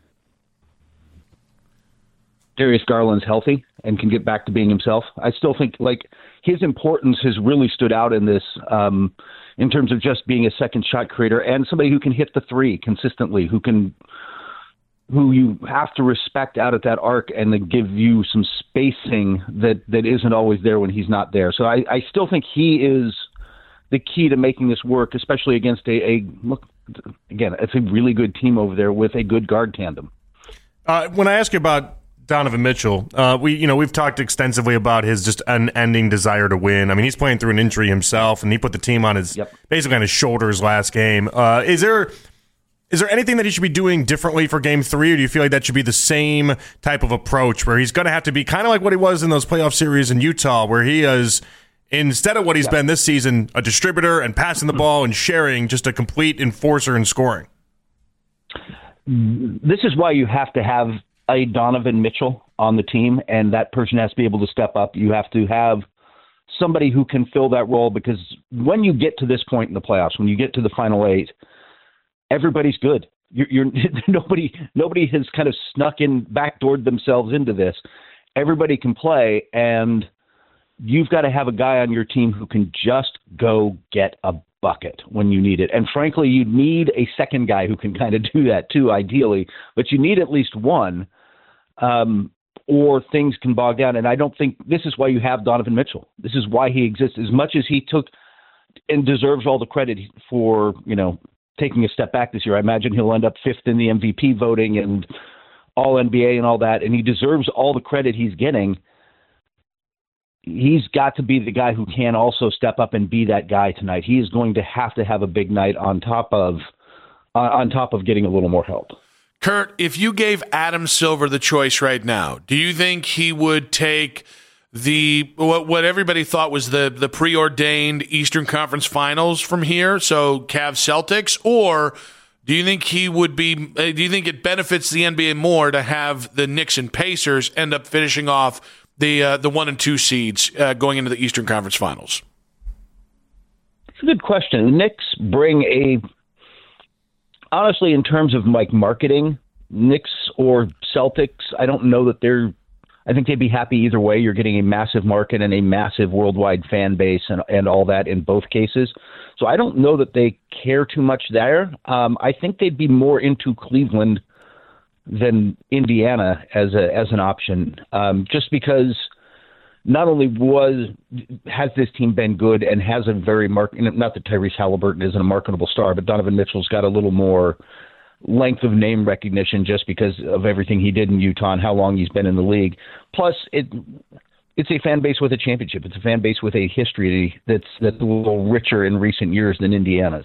Darius Garland's healthy and can get back to being himself. I still think like his importance has really stood out in this um, in terms of just being a second shot creator and somebody who can hit the three consistently, who can who you have to respect out at that arc and then give you some spacing that, that isn't always there when he's not there. So I, I still think he is the key to making this work, especially against a, a look, again, it's a really good team over there with a good guard tandem. Uh, when I ask you about Donovan Mitchell, uh, we you know we've talked extensively about his just unending desire to win. I mean, he's playing through an injury himself, and he put the team on his yep. basically on his shoulders last game. Uh, is there is there anything that he should be doing differently for Game Three, or do you feel like that should be the same type of approach, where he's going to have to be kind of like what he was in those playoff series in Utah, where he is instead of what he's yep. been this season, a distributor and passing the ball and sharing, just a complete enforcer and scoring? This is why you have to have a Donovan Mitchell on the team, and that person has to be able to step up. You have to have somebody who can fill that role, because when you get to this point in the playoffs, when you get to the final eight, everybody's good. You're, you're nobody nobody has kind of snuck in, backdoored themselves into this. Everybody can play, and you've got to have a guy on your team who can just go get a bucket when you need it. And frankly, you need a second guy who can kind of do that too, ideally, but you need at least one, um, or things can bog down. And I don't think this is why you have Donovan Mitchell. This is why he exists. As much as he took and deserves all the credit for, you know, taking a step back this year, I imagine he'll end up fifth in the M V P voting and all N B A and all that. And he deserves all the credit he's getting. He's got to be the guy who can also step up and be that guy tonight. He is going to have to have a big night on top of uh, on top of getting a little more help. Kurt, if you gave Adam Silver the choice right now, do you think he would take the what, what everybody thought was the the preordained Eastern Conference Finals from here, so Cavs Celtics, or do you think he would be? Do you think it benefits the N B A more to have the Knicks and Pacers end up finishing off the uh, the one and two seeds uh, going into the Eastern Conference Finals? It's a good question. The Knicks bring a, honestly, in terms of like marketing, Knicks or Celtics, I don't know that they're I think they'd be happy either way. You're getting a massive market and a massive worldwide fan base and, and all that in both cases. So I don't know that they care too much there. Um, I think they'd be more into Cleveland than Indiana as a as an option, um, just because not only was has this team been good and has a very mark. Not that Tyrese Halliburton isn't a marketable star, but Donovan Mitchell's got a little more length of name recognition just because of everything he did in Utah and how long he's been in the league. Plus, it it's a fan base with a championship. It's a fan base with a history that's that's a little richer in recent years than Indiana's.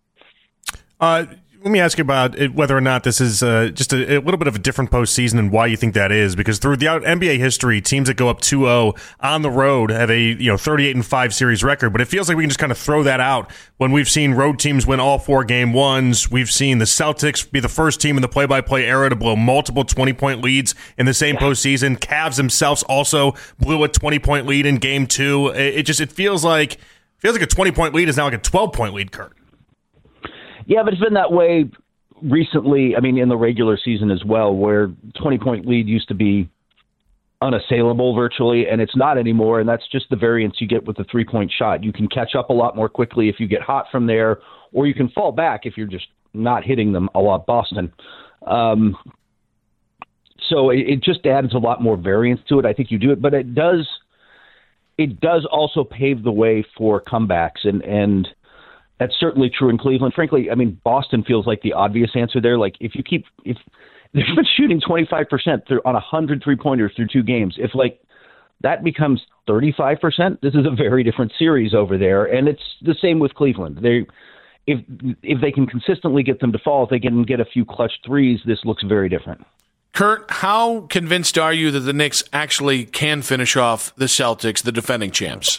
Uh, let me ask you about it, whether or not this is uh, just a, a little bit of a different postseason and why you think that is. Because throughout N B A history, teams that go up two oh on the road have a you know thirty-eight and five series record. But it feels like we can just kind of throw that out when we've seen road teams win all four game ones. We've seen the Celtics be the first team in the play-by-play era to blow multiple twenty-point leads in the same postseason. Cavs themselves also blew a twenty-point lead in game two. It, it just it feels like feels like a twenty-point lead is now like a twelve-point lead, Kurt. Yeah, but it's been that way recently, I mean, in the regular season as well, where twenty-point lead used to be unassailable virtually, and it's not anymore, and that's just the variance you get with the three-point shot. You can catch up a lot more quickly if you get hot from there, or you can fall back if you're just not hitting them a lot Boston. Um, so it, it just adds a lot more variance to it. I think you do it, but it does it does also pave the way for comebacks, and and that's certainly true in Cleveland. Frankly, I mean, Boston feels like the obvious answer there. Like, if you keep, if they've been shooting twenty-five percent through, on one hundred three-pointers through two games, if, like, that becomes thirty-five percent, this is a very different series over there. And it's the same with Cleveland. They, if if they can consistently get them to fall, if they can get a few clutch threes, this looks very different. Kurt, how convinced are you that the Knicks actually can finish off the Celtics, the defending champs?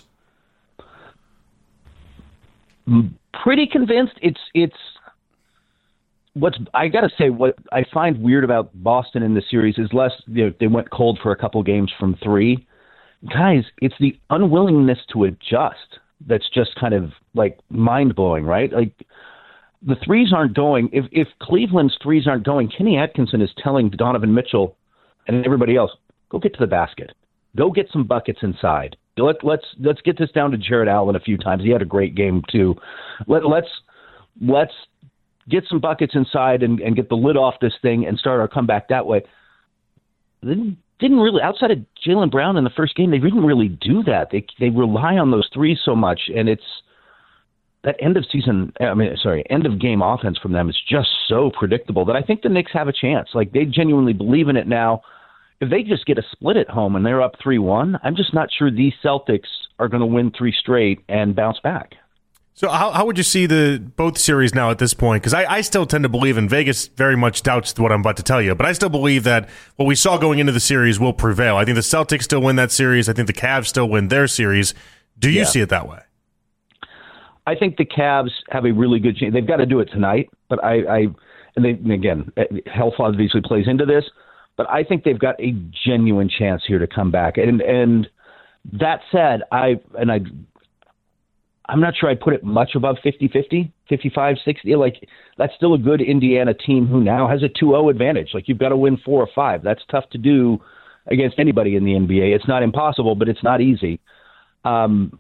Pretty convinced. It's it's what's I got to say. What I find weird about Boston in this series is less. You know, they went cold for a couple games from three. Guys, it's the unwillingness to adjust that's just kind of like mind blowing, right? Like the threes aren't going. If if Cleveland's threes aren't going, Kenny Atkinson is telling Donovan Mitchell and everybody else, go get to the basket, go get some buckets inside. Let, let's let's get this down to Jared Allen a few times. He had a great game too. Let, let's let's get some buckets inside and, and get the lid off this thing and start our comeback that way. They didn't really, outside of Jaylen Brown in the first game, they didn't really do that. They they rely on those threes so much, and it's that end of season. I mean, sorry, end of game offense from them is just so predictable that I think the Knicks have a chance. Like, they genuinely believe in it now. If they just get a split at home and they're up three one, I'm just not sure these Celtics are going to win three straight and bounce back. So how how would you see the both series now at this point? Because I, I still tend to believe, and Vegas very much doubts what I'm about to tell you, but I still believe that what we saw going into the series will prevail. I think the Celtics still win that series. I think the Cavs still win their series. Do you yeah. see it that way? I think the Cavs have a really good chance. They've got to do it tonight, but I, I and, they, and again, health obviously plays into this. But I think they've got a genuine chance here to come back. And and that said, I and I I'm not sure I'd put it much above fifty-fifty, fifty-five sixty. Like, that's still a good Indiana team who now has a two oh advantage. Like, you've got to win four or five. That's tough to do against anybody in the N B A. It's not impossible, but it's not easy. Um,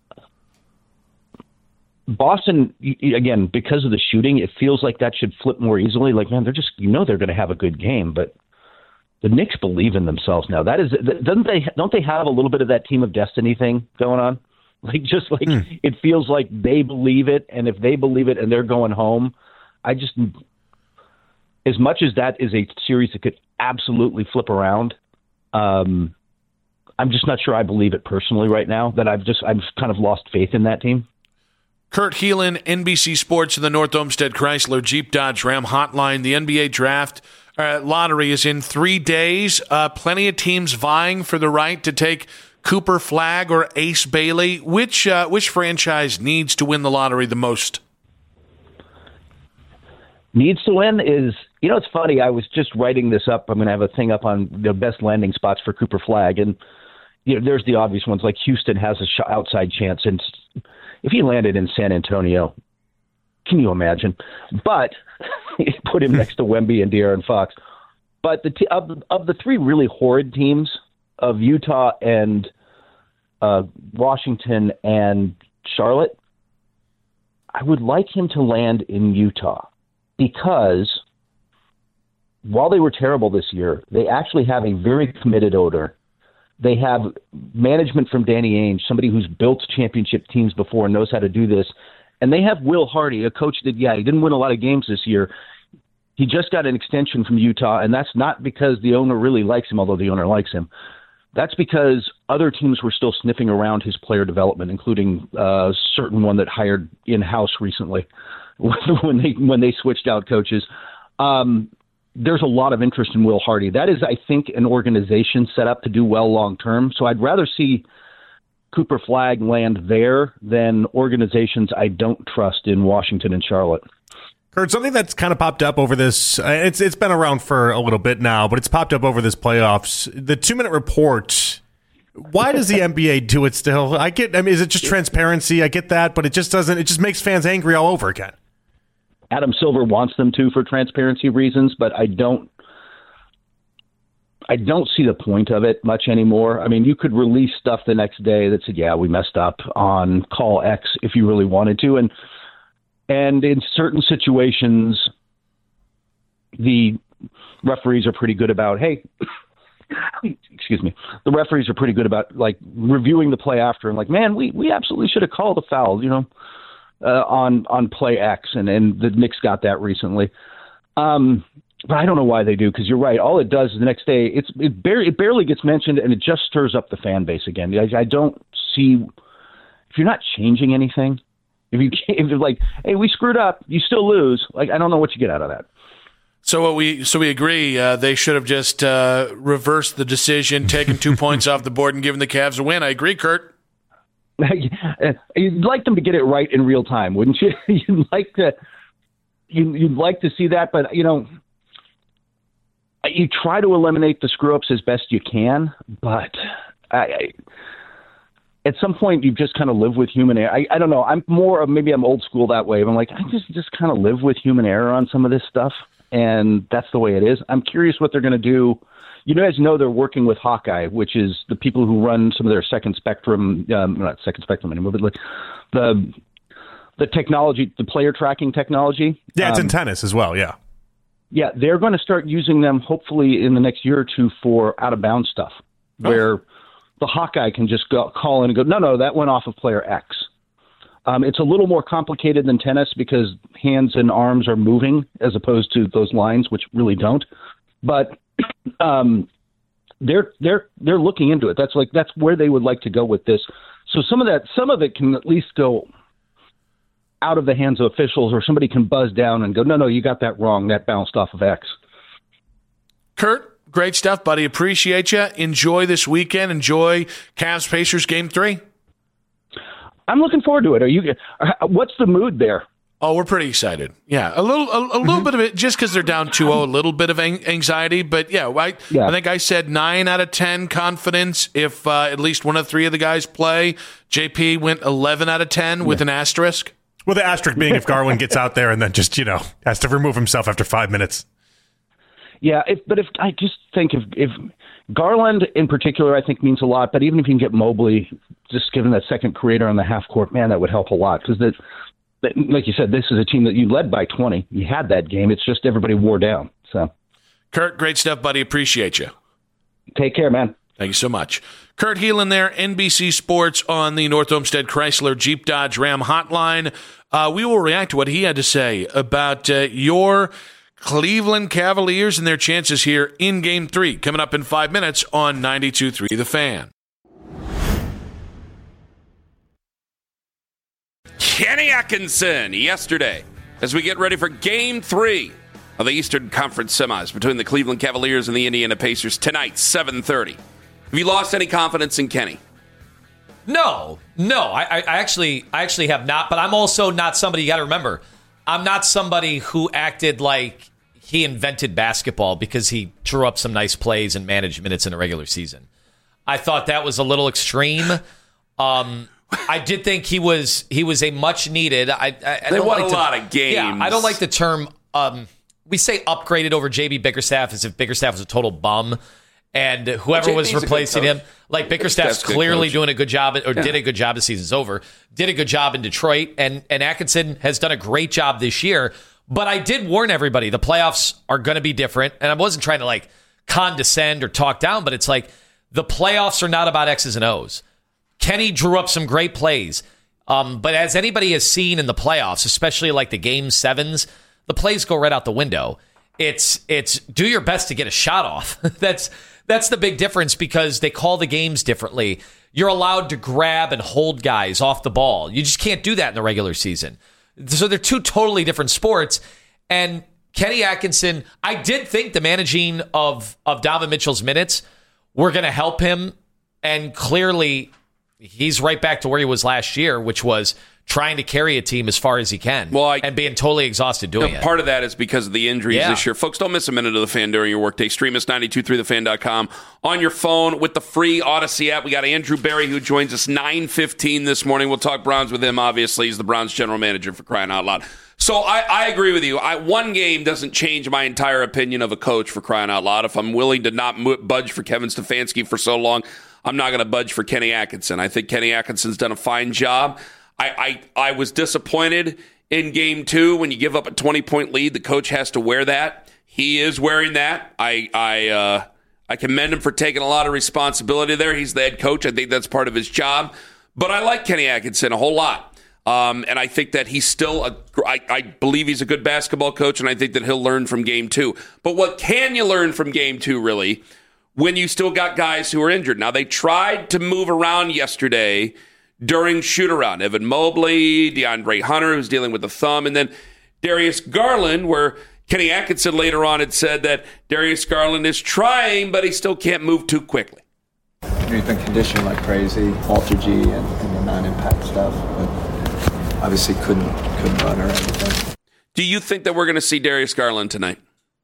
Boston, again, because of the shooting, it feels like that should flip more easily. Like, man, they're just, you know, they're going to have a good game, but the Knicks believe in themselves now. That is, doesn't they? Don't they have a little bit of that team of destiny thing going on? Like, just like mm. it feels like they believe it, and if they believe it and they're going home, I just, as much as that is a series that could absolutely flip around, um, I'm just not sure I believe it personally right now. That I've just I've kind of lost faith in that team. Kurt Helin, N B C Sports, and the North Olmsted Chrysler Jeep Dodge Ram Hotline. The N B A Draft uh, Lottery is in three days. Uh, plenty of teams vying for the right to take Cooper Flagg or Ace Bailey. Which uh, which franchise needs to win the lottery the most? Needs to win is, you know, it's funny. I was just writing this up. I'm going to have a thing up on the best landing spots for Cooper Flagg, and you know, there's the obvious ones like Houston has a sh- outside chance, and if he landed in San Antonio, can you imagine? But put him next to Wemby and De'Aaron Fox. But the t- of, of the three really horrid teams, of Utah and uh, Washington and Charlotte, I would like him to land in Utah because while they were terrible this year, they actually have a very committed owner. They have management from Danny Ainge, somebody who's built championship teams before and knows how to do this. And they have Will Hardy, a coach that, yeah, he didn't win a lot of games this year. He just got an extension from Utah, and that's not because the owner really likes him, although the owner likes him. That's because other teams were still sniffing around his player development, including a uh, certain one that hired in-house recently when they when they switched out coaches. Um, there's a lot of interest in Will Hardy. That is, I think, an organization set up to do well long-term. So I'd rather see Cooper Flagg land there than organizations I don't trust in Washington and Charlotte. Kurt, something that's kind of popped up over this, uh, it's it's been around for a little bit now, but it's popped up over this playoffs. The two-minute report, why does the N B A do it still? I get, I mean, is it just transparency? I get that, but it just doesn't, it just makes fans angry all over again. Adam Silver wants them to for transparency reasons, but I don't I don't see the point of it much anymore. I mean, you could release stuff the next day that said, yeah, we messed up on call X if you really wanted to. And and in certain situations, the referees are pretty good about, hey, excuse me, the referees are pretty good about like reviewing the play after and like, man, we, we absolutely should have called a foul, you know. Uh, on on play X, and, and the Knicks got that recently. Um, but I don't know why they do, because you're right. All it does is the next day, it's it, bar- it barely gets mentioned, and it just stirs up the fan base again. I, I don't see, if you're not changing anything, if, you, if you're like, hey, we screwed up, you still lose, like I don't know what you get out of that. So what we so we agree uh, they should have just uh, reversed the decision, taken two points off the board, and given the Cavs a win. I agree, Kurt. You'd like them to get it right in real time, wouldn't you? You'd like to, you, you'd like to see that, but you know, you try to eliminate the screw ups as best you can. But I, I, at some point, you just kind of live with human error. I, I don't know. I'm more of maybe I'm old school that way. But I'm like, I just just kind of live with human error on some of this stuff, and that's the way it is. I'm curious what they're going to do. You guys know they're working with Hawkeye, which is the people who run some of their Second Spectrum, um, not Second Spectrum anymore, but like the the technology, the player tracking technology. Yeah, it's um, in tennis as well, yeah. Yeah, they're going to start using them hopefully in the next year or two for out-of-bounds stuff, where oh. the Hawkeye can just go, call in and go, no, no, that went off of player X. Um, it's a little more complicated than tennis because hands and arms are moving as opposed to those lines, which really don't. But um, they're they're they're looking into it. That's like that's where they would like to go with this. So some of that, some of it can at least go out of the hands of officials, or somebody can buzz down and go, no, no, you got that wrong. That bounced off of X. Kurt, great stuff, buddy. Appreciate you. Enjoy this weekend. Enjoy Cavs Pacers Game Three. I'm looking forward to it. Are you? What's the mood there? Oh, we're pretty excited. Yeah, a little, a, a little mm-hmm. bit of it, just because they're down two oh, a little bit of anxiety. But yeah, I, yeah, I think I said nine out of ten confidence if uh, at least one of three of the guys play. J P went eleven out of ten yeah. with an asterisk. Well, the asterisk being if Garland gets out there and then just, you know, has to remove himself after five minutes. Yeah, if, but if I just think if, if Garland in particular, I think means a lot. But even if you can get Mobley, just given that second creator on the half court, man, that would help a lot because that. Like you said, this is a team that you led by twenty. You had that game. It's just everybody wore down. So, Kurt, great stuff, buddy. Appreciate you. Take care, man. Thank you so much. Kurt Helin there, N B C Sports on the North Olmsted Chrysler Jeep Dodge Ram hotline. Uh, we will react to what he had to say about uh, your Cleveland Cavaliers and their chances here in Game three, coming up in five minutes on ninety-two point three The Fan. Kenny Atkinson yesterday as we get ready for Game three of the Eastern Conference Semis between the Cleveland Cavaliers and the Indiana Pacers tonight, seven thirty. Have you lost any confidence in Kenny? No, no. I, I actually I actually have not, but I'm also not somebody, you got to remember, I'm not somebody who acted like he invented basketball because he drew up some nice plays and managed minutes in the regular season. I thought that was a little extreme. Um I did think he was he was a much needed. I, I, I they don't won like a to, lot of games. Yeah, I don't like the term. Um, we say upgraded over J B Bickerstaff as if Bickerstaff was a total bum, Well, And whoever J P's was a good replacing coach. him, like Bickerstaff's That's a good clearly coach. doing a good job, or Yeah. did a good job. The season's over. Did a good job in Detroit, and and Atkinson has done a great job this year. But I did warn everybody: the playoffs are going to be different. And I wasn't trying to like condescend or talk down, but it's like the playoffs are not about X's and O's. Kenny drew up some great plays, um, but as anybody has seen in the playoffs, especially like the game sevens, the plays go right out the window. It's it's do your best to get a shot off. That's that's the big difference because they call the games differently. You're allowed to grab and hold guys off the ball. You just can't do that in the regular season. So they're two totally different sports. And Kenny Atkinson, I did think the managing of of Donovan Mitchell's minutes were going to help him, and clearly he's right back to where he was last year, which was trying to carry a team as far as he can well, I, and being totally exhausted doing No, it. part of that is because of the injuries Yeah. this year. Folks, don't miss a minute of The Fan during your workday. Stream us ninety two point three the fan dot com on your phone with the free Odyssey app. We got Andrew Berry who joins us nine fifteen this morning. We'll talk Browns with him, obviously. He's the Browns general manager, for crying out loud. So I, I agree with you. I, one game doesn't change my entire opinion of a coach, for crying out loud. If I'm willing to not mo- budge for Kevin Stefanski for so long, I'm not going to budge for Kenny Atkinson. I think Kenny Atkinson's done a fine job. I, I, I was disappointed in game two when you give up a twenty-point lead. The coach has to wear that. He is wearing that. I I uh, I commend him for taking a lot of responsibility there. He's the head coach. I think that's part of his job. But I like Kenny Atkinson a whole lot. Um, and I think that he's still, a, I, I believe he's a good basketball coach, and I think that he'll learn from game two. But what can you learn from game two, really, when you still got guys who are injured? Now, they tried to move around yesterday during shoot-around. Evan Mobley, DeAndre Hunter, who's dealing with a thumb, and then Darius Garland, where Kenny Atkinson later on had said that Darius Garland is trying, but he still can't move too quickly. He's been conditioned like crazy, Walter G and, and the non-impact stuff, but obviously couldn't couldn't run or anything. Do you think that we're going to see Darius Garland tonight?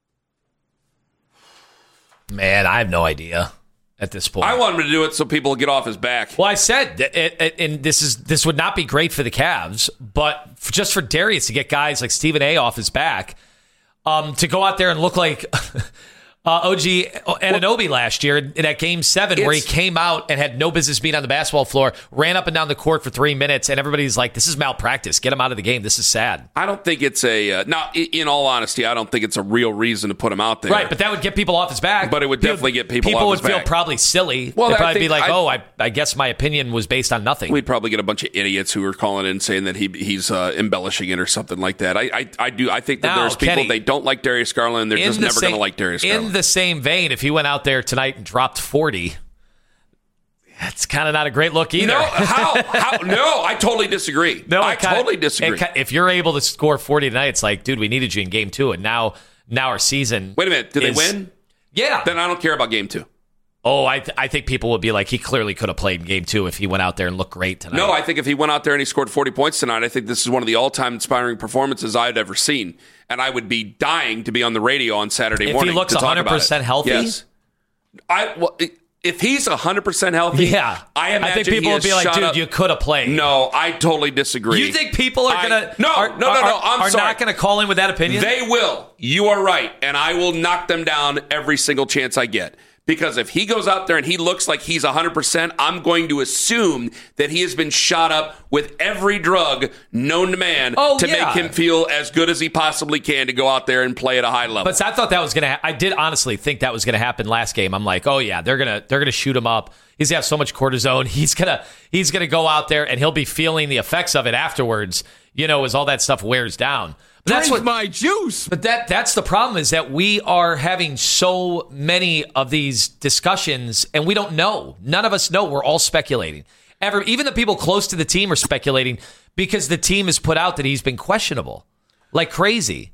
Man, I have no idea at this point. I want him to do it so people get off his back. Well, I said, it, it, and this is this would not be great for the Cavs, but for, just for Darius to get guys like Stephen A. off his back, um, to go out there and look like uh, O G Anunoby last year in that game seven, where he came out and had no business being on the basketball floor, ran up and down the court for three minutes, and everybody's like, "This is malpractice. Get him out of the game. This is sad." I don't think it's a. Uh, now, in all honesty, I don't think it's a real reason to put him out there. Right, but that would get people off his back. But it would definitely get people. People off would his feel back. probably silly. Well, They'd I probably be think like, I- "Oh, I, I guess my opinion was based on nothing." We'd probably get a bunch of idiots who are calling in saying that he he's uh, embellishing it or something like that. I I, I do. I think that Now, there's people Kenny, they don't like Darius Garland. And they're in just the never going to same- like Darius In Garland. the same vein, if he went out there tonight and dropped forty, that's kind of not a great look either. No, how? how? No, I totally disagree. No, I it kinda- totally disagree. it ki- if you're able to score forty tonight, it's like, dude, we needed you in game two, and now now our season. Wait a minute, did is- they win? Yeah. Then I don't care about game two. Oh, I th- I think people would be like, he clearly could have played in game two if he went out there and looked great tonight. No, I think if he went out there and he scored forty points tonight, I think this is one of the all-time inspiring performances I've ever seen. And I would be dying to be on the radio on Saturday If he morning. looks to talk one hundred about it. percent healthy? Yes. I well, if he's one hundred percent healthy, Yeah. I I imagine think people he would be has like, shot dude, up- you could have played. No, I totally disagree. You think people are I- gonna no, are, no, no, are, no? I'm are sorry. not gonna call in with that opinion? They will. You are right, and I will knock them down every single chance I get. Because if he goes out there and he looks like he's one hundred percent, I'm going to assume that he has been shot up with every drug known to man Oh, to yeah. make him feel as good as he possibly can to go out there and play at a high level. But I thought that was gonna. Ha- I did honestly think that was gonna happen last game. I'm like, oh yeah, they're gonna they're gonna shoot him up. He's gonna have so much cortisone. He's gonna he's gonna go out there and he'll be feeling the effects of it afterwards. You know, as all that stuff wears down. But that's what my juice. But that that's the problem is that we are having so many of these discussions and we don't know. None of us know. We're all speculating. Ever, even the people close to the team are speculating because the team has put out that he's been questionable, like crazy.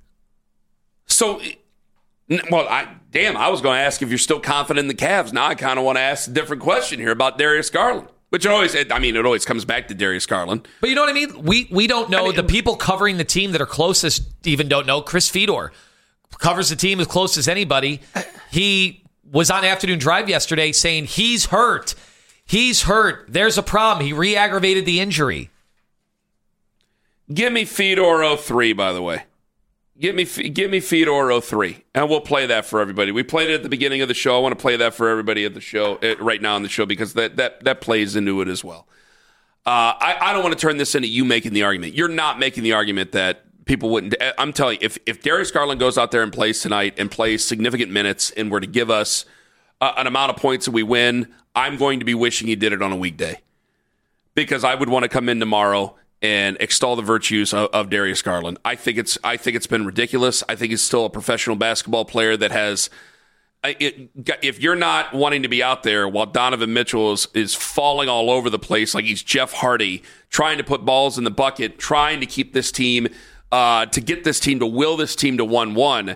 So, n- well, I damn, I was going to ask if you're still confident in the Cavs. Now I kind of want to ask a different question here about Darius Garland, which always, I mean, it always comes back to Darius Garland. But you know what I mean? We we don't know. The people covering the team that are closest even don't know. Chris Fedor covers the team as close as anybody. He was on Afternoon Drive yesterday saying he's hurt. He's hurt. There's a problem. He re-aggravated the injury. Give me Fedor oh three, by the way. Give me give me Fedor oh three, and we'll play that for everybody. We played it at the beginning of the show. I want to play that for everybody at the show uh, right now on the show because that that that plays into it as well. Uh, I, I don't want to turn this into you making the argument. You're not making the argument that people wouldn't. I'm telling you, if if Darius Garland goes out there and plays tonight and plays significant minutes and were to give us uh, an amount of points that we win, I'm going to be wishing he did it on a weekday because I would want to come in tomorrow and extol the virtues of, of Darius Garland. I think it's I think it's been ridiculous. I think he's still a professional basketball player that has. It, if you're not wanting to be out there while Donovan Mitchell is, is falling all over the place like he's Jeff Hardy, trying to put balls in the bucket, trying to keep this team, uh, to get this team, to will this team to one one,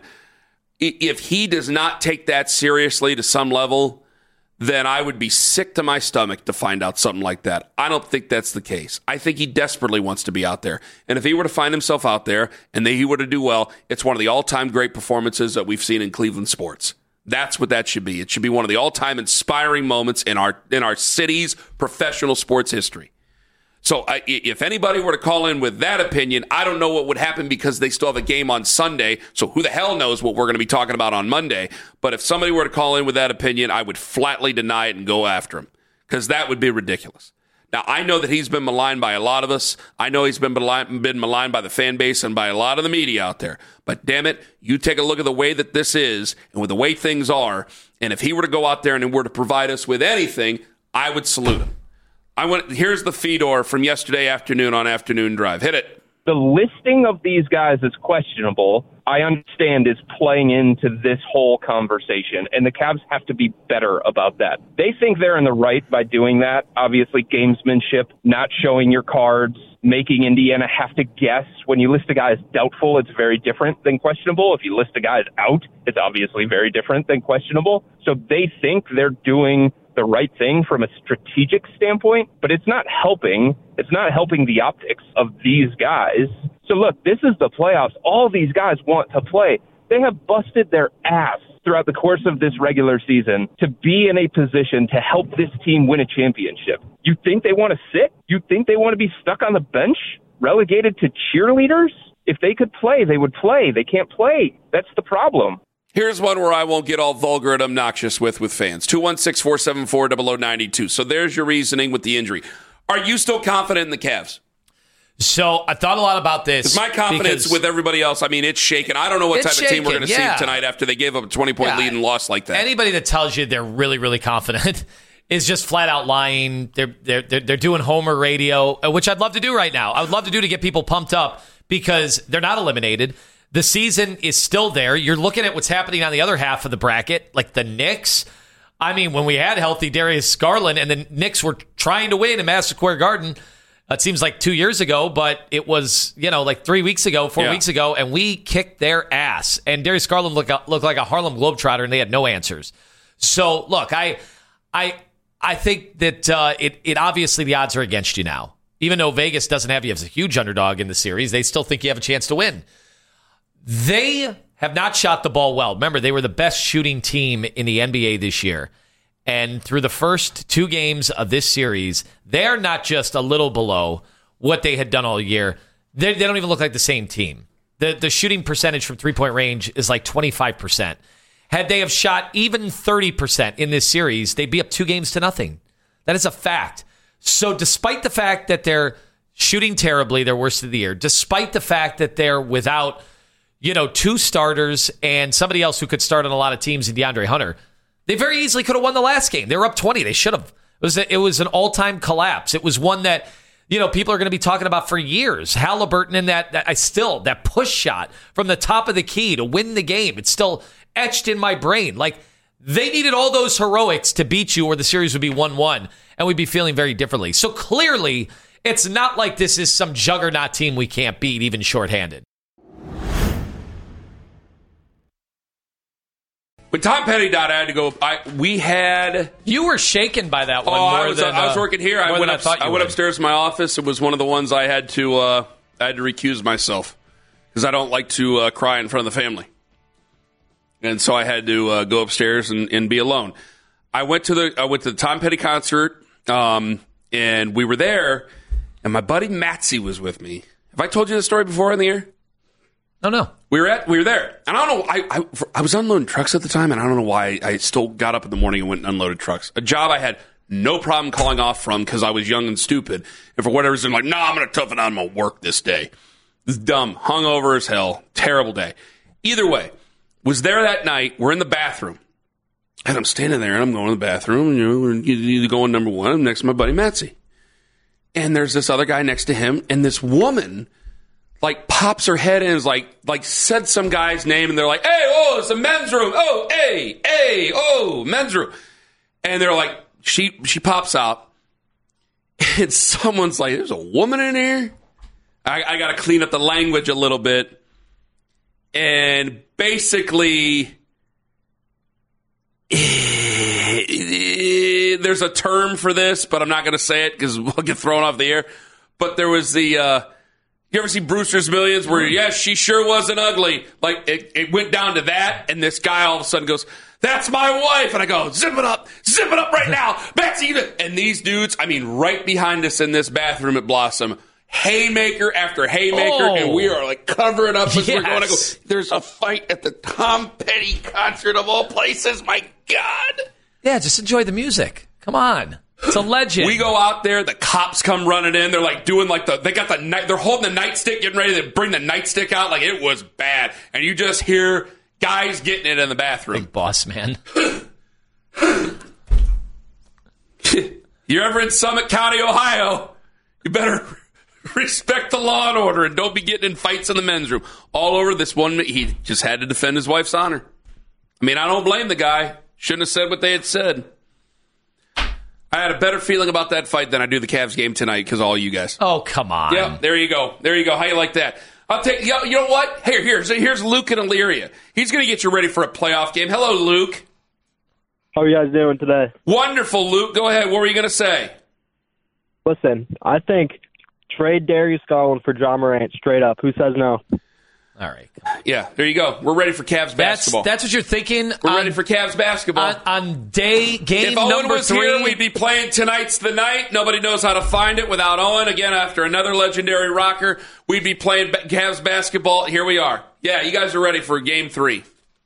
if he does not take that seriously to some level, then I would be sick to my stomach to find out something like that. I don't think that's the case. I think he desperately wants to be out there. And if he were to find himself out there and he were to do well, it's one of the all-time great performances that we've seen in Cleveland sports. That's what that should be. It should be one of the all-time inspiring moments in our in our city's professional sports history. So I, if anybody were to call in with that opinion, I don't know what would happen because they still have a game on Sunday. So who the hell knows what we're going to be talking about on Monday. But if somebody were to call in with that opinion, I would flatly deny it and go after him because that would be ridiculous. Now, I know that he's been maligned by a lot of us. I know he's been maligned, been maligned by the fan base and by a lot of the media out there. But damn it, you take a look at the way that this is and with the way things are, and if he were to go out there and he were to provide us with anything, I would salute him. I went. Here's the Fedor from yesterday afternoon on Afternoon Drive. Hit it. The listing of these guys is questionable. I understand is playing into this whole conversation, and the Cavs have to be better about that. They think they're in the right by doing that. Obviously, gamesmanship, not showing your cards, making Indiana have to guess. When you list a guy as doubtful, it's very different than questionable. If you list a guy as out, it's obviously very different than questionable. So they think they're doing the right thing from a strategic standpoint, but it's not helping. It's not helping the optics of these guys. So look, this is the playoffs. All these guys want to play. They have busted their ass throughout the course of this regular season to be in a position to help this team win a championship. You think they want to sit? You think they want to be stuck on the bench, relegated to cheerleaders? If they could play, they would play. They can't play. That's the problem. Here's one where I won't get all vulgar and obnoxious with with fans. two one six, four seven four, zero zero nine two. So there's your reasoning with the injury. Are you still confident in the Cavs? So I thought a lot about this. My confidence with everybody else, I mean, it's shaken. I don't know what type shaken, of team we're going to yeah. see tonight after they gave up a twenty-point yeah. lead and lost like that. Anybody that tells you they're really, really confident is just flat out lying. They're, they're, they're, they're doing Homer radio, which I'd love to do right now. I would love to do to get people pumped up because they're not eliminated. The season is still there. You're looking at what's happening on the other half of the bracket, like the Knicks. I mean, when we had healthy Darius Garland and the Knicks were trying to win in Madison Square Garden, it seems like two years ago, but it was, you know, like three weeks ago, four yeah. weeks ago, and we kicked their ass. And Darius Garland looked, looked like a Harlem Globetrotter, and they had no answers. So, look, I I, I think that uh, it, it obviously the odds are against you now. Even though Vegas doesn't have you as a huge underdog in the series, they still think you have a chance to win. They have not shot the ball well. Remember, they were the best shooting team in the N B A this year. And through the first two games of this series, they're not just a little below what they had done all year. They, they don't even look like the same team. The, the shooting percentage from three-point range is like twenty-five percent. Had they have shot even thirty percent in this series, they'd be up two games to nothing. That is a fact. So despite the fact that they're shooting terribly, their worst of the year, despite the fact that they're without, you know, two starters and somebody else who could start on a lot of teams in DeAndre Hunter, they very easily could have won the last game. They were up twenty. They should have. It was, a, it was an all-time collapse. It was one that, you know, people are going to be talking about for years. Halliburton and that, that I still, that push shot from the top of the key to win the game. It's still etched in my brain. Like, they needed all those heroics to beat you or the series would be one one, and we'd be feeling very differently. So clearly, it's not like this is some juggernaut team we can't beat, even shorthanded. When Tom Petty died, I had to go. I, we had. You were shaken by that one. Oh, more I was. than, I was uh, working here. I went. Up, I, I went upstairs to my office. It was one of the ones I had to. Uh, I had to recuse myself because I don't like to uh, cry in front of the family, and so I had to uh, go upstairs and, and be alone. I went to the. I went to the Tom Petty concert, um, and we were there, and my buddy Matsy was with me. Have I told you the story before in the air? No, no. We were at we were there, and I don't know. I, I I was unloading trucks at the time, and I don't know why I still got up in the morning and went and unloaded trucks. A job I had no problem calling off from because I was young and stupid, and for whatever reason, I'm like, no, nah, I'm going to toughen out. I'm going to work this day. It's dumb, hungover as hell, terrible day. Either way, was there that night. We're in the bathroom, and I'm standing there, and I'm going to the bathroom. And, you know, we're either going number one. I'm next to my buddy Matsy, and there's this other guy next to him, and this woman. Like pops her head in and is like, like said some guy's name and they're like, hey, oh, it's a men's room. Oh, hey, hey, oh, men's room. And they're like, she she pops out and someone's like, there's a woman in here. I, I got to clean up the language a little bit. And basically, there's a term for this, but I'm not going to say it because we'll get thrown off the air. But there was the, uh, you ever see Brewster's Millions where, yes, she sure wasn't ugly. Like, it, it went down to that, and this guy all of a sudden goes, that's my wife. And I go, zip it up, zip it up right now. Betsy. And these dudes, I mean, right behind us in this bathroom at Blossom, haymaker after haymaker, oh. and we are like covering up as yes. we're going. I go, there's a fight at the Tom Petty concert of all places. My God. Yeah, just enjoy the music. Come on. It's a legend. We go out there. The cops come running in. They're like doing like the, they got the night, they're holding the nightstick, getting ready to bring the nightstick out. Like it was bad. And you just hear guys getting it in the bathroom. Big boss, man. You're ever in Summit County, Ohio, you better respect the law and order and don't be getting in fights in the men's room. All over this one, he just had to defend his wife's honor. I mean, I don't blame the guy. Shouldn't have said what they had said. I had a better feeling about that fight than I do the Cavs game tonight because all you guys. Oh, come on. Yep, there you go. There you go. How you like that? I'll take. You know, you know what? Here, here's here's Luke in Elyria. He's going to get you ready for a playoff game. Hello, Luke. How are you guys doing today? Wonderful, Luke. Go ahead. What were you going to say? Listen, I think trade Darius Garland for Ja Morant straight up. Who says no? All right. Yeah, there you go. We're ready for Cavs basketball. That's, that's what you're thinking. We're on, ready for Cavs basketball. On, on day game if Owen number was three. Here, we'd be playing Tonight's the Night. Nobody knows how to find it without Owen. Again, after another legendary rocker, we'd be playing Cavs basketball. Here we are. Yeah, you guys are ready for game three.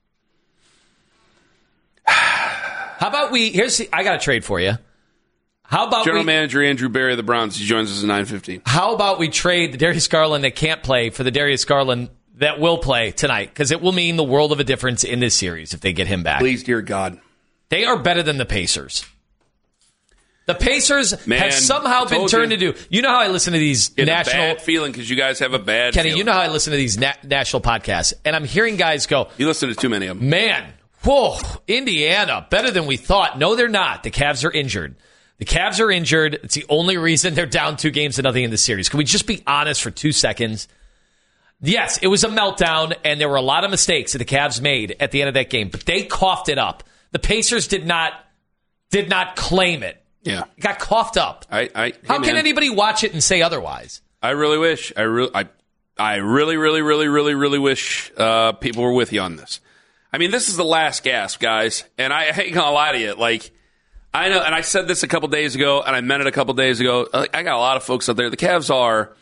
How about we, here's, the, I got a trade for you. How about General we, Manager Andrew Berry of the Browns. He joins us at nine fifteen. How about we trade the Darius Garland that can't play for the Darius Garland that will play tonight? Because it will mean the world of a difference in this series if they get him back. Please, dear God. They are better than the Pacers. The Pacers Man, have somehow been turned you. into... You know how I listen to these Get national... a bad feeling because you guys have a bad Kenny, feeling. you know how I listen to these na- national podcasts, and I'm hearing guys go... You listen to too many of them. Man, whoa, Indiana, better than we thought. No, they're not. The Cavs are injured. The Cavs are injured. It's the only reason they're down two games to nothing in the series. Can we just be honest for two seconds? Yes, it was a meltdown, and there were a lot of mistakes that the Cavs made at the end of that game, but they coughed it up. The Pacers did not did not claim it. Yeah, it got coughed up. I, I, hey How can man, anybody watch it and say otherwise? I really wish. I really, I, I really, really, really, really, really wish uh, people were with you on this. I mean, this is the last gasp, guys, and I, I ain't gonna lie to you. Like, I know, and I said this a couple days ago, and I meant it a couple days ago. I got a lot of folks out there. The Cavs are.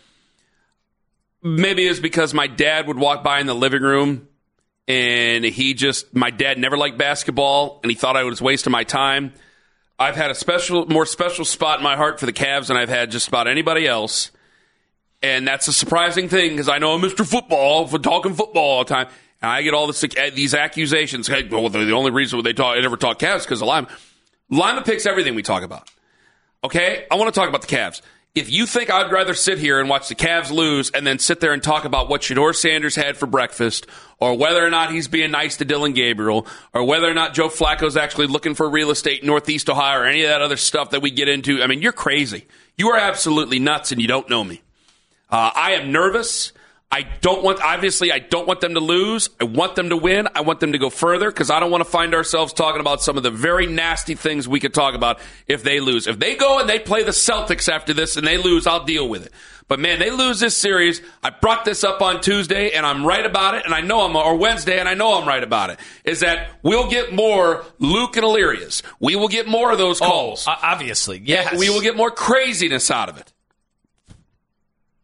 Maybe it's because my dad would walk by in the living room and he just, my dad never liked basketball and he thought I was wasting my time. I've had a special, more special spot in my heart for the Cavs than I've had just about anybody else. And that's a surprising thing because I know I'm Mister Football for talking football all the time. And I get all this, these accusations. Hey, well, the only reason they talk, they never talk Cavs is because of Lima. Lima picks everything we talk about. Okay? I want to talk about the Cavs. If you think I'd rather sit here and watch the Cavs lose and then sit there and talk about what Shedeur Sanders had for breakfast or whether or not he's being nice to Dylan Gabriel or whether or not Joe Flacco's actually looking for real estate in Northeast Ohio or any of that other stuff that we get into, I mean, you're crazy. You are absolutely nuts and you don't know me. Uh, I am nervous. I don't want, obviously, I don't want them to lose. I want them to win. I want them to go further because I don't want to find ourselves talking about some of the very nasty things we could talk about if they lose. If they go and they play the Celtics after this and they lose, I'll deal with it. But man, they lose this series. I brought this up on Tuesday and I'm right about it. And I know I'm, or Wednesday, and I know I'm right about it. Is that we'll get more Luke and Illyria's. We will get more of those calls. Oh, obviously, yes. And we will get more craziness out of it.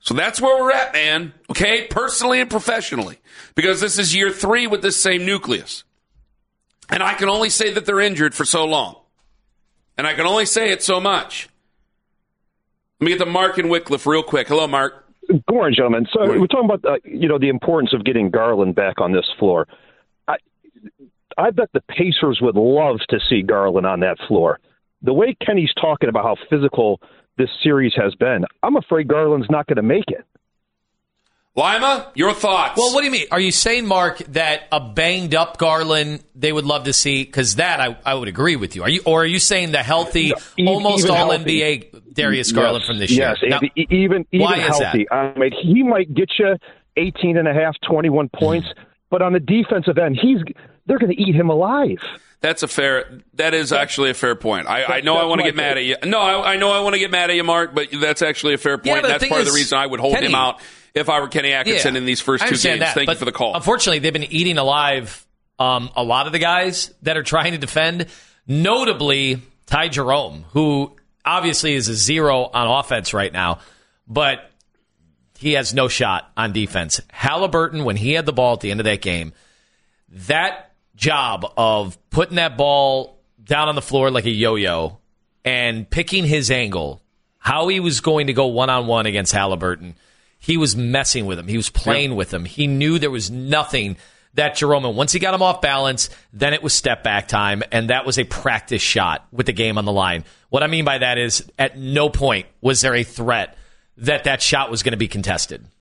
So that's where we're at, man. Okay? Personally and professionally. Because this is year three with this same nucleus. And I can only say that they're injured for so long. And I can only say it so much. Let me get to Mark and Wycliffe real quick. Hello, Mark. Good morning, gentlemen. So we're talking about uh, you know the importance of getting Garland back on this floor. I I bet the Pacers would love to see Garland on that floor. The way Kenny's talking about how physical this series has been, I'm afraid Garland's not going to make it. Lima, your thoughts? Well, what do you mean? Are you saying, Mark, that a banged-up Garland they would love to see? Because that, I, I would agree with you. Are you, or are you saying the healthy, no, almost all N B A Darius Garland yes, from this yes, year? Now, even even, even why is healthy. that? I mean, he might get you eighteen and a half, twenty-one points, but on the defensive end, he's they're going to eat him alive. That's a fair. That is actually a fair point. I, I know I want to get mad at you. No, I, I know I want to get mad at you, Mark. But that's actually a fair point. Yeah, but that's the part thing of the is, reason I would hold Kenny- him out if I were Kenny Atkinson Yeah, in these first I two games. understand that, Thank you but for the call. Unfortunately, they've been eating alive um, a lot of the guys that are trying to defend, notably Ty Jerome, who obviously is a zero on offense right now, but he has no shot on defense. Halliburton, when he had the ball at the end of that game, that job of putting that ball down on the floor like a yo-yo and picking his angle, how he was going to go one-on-one against Halliburton, he was messing with him. He was playing yep. with him. He knew there was nothing that Jerome, and once he got him off balance, then it was step-back time, and that was a practice shot with the game on the line. What I mean by that is at no point was there a threat that that shot was going to be contested.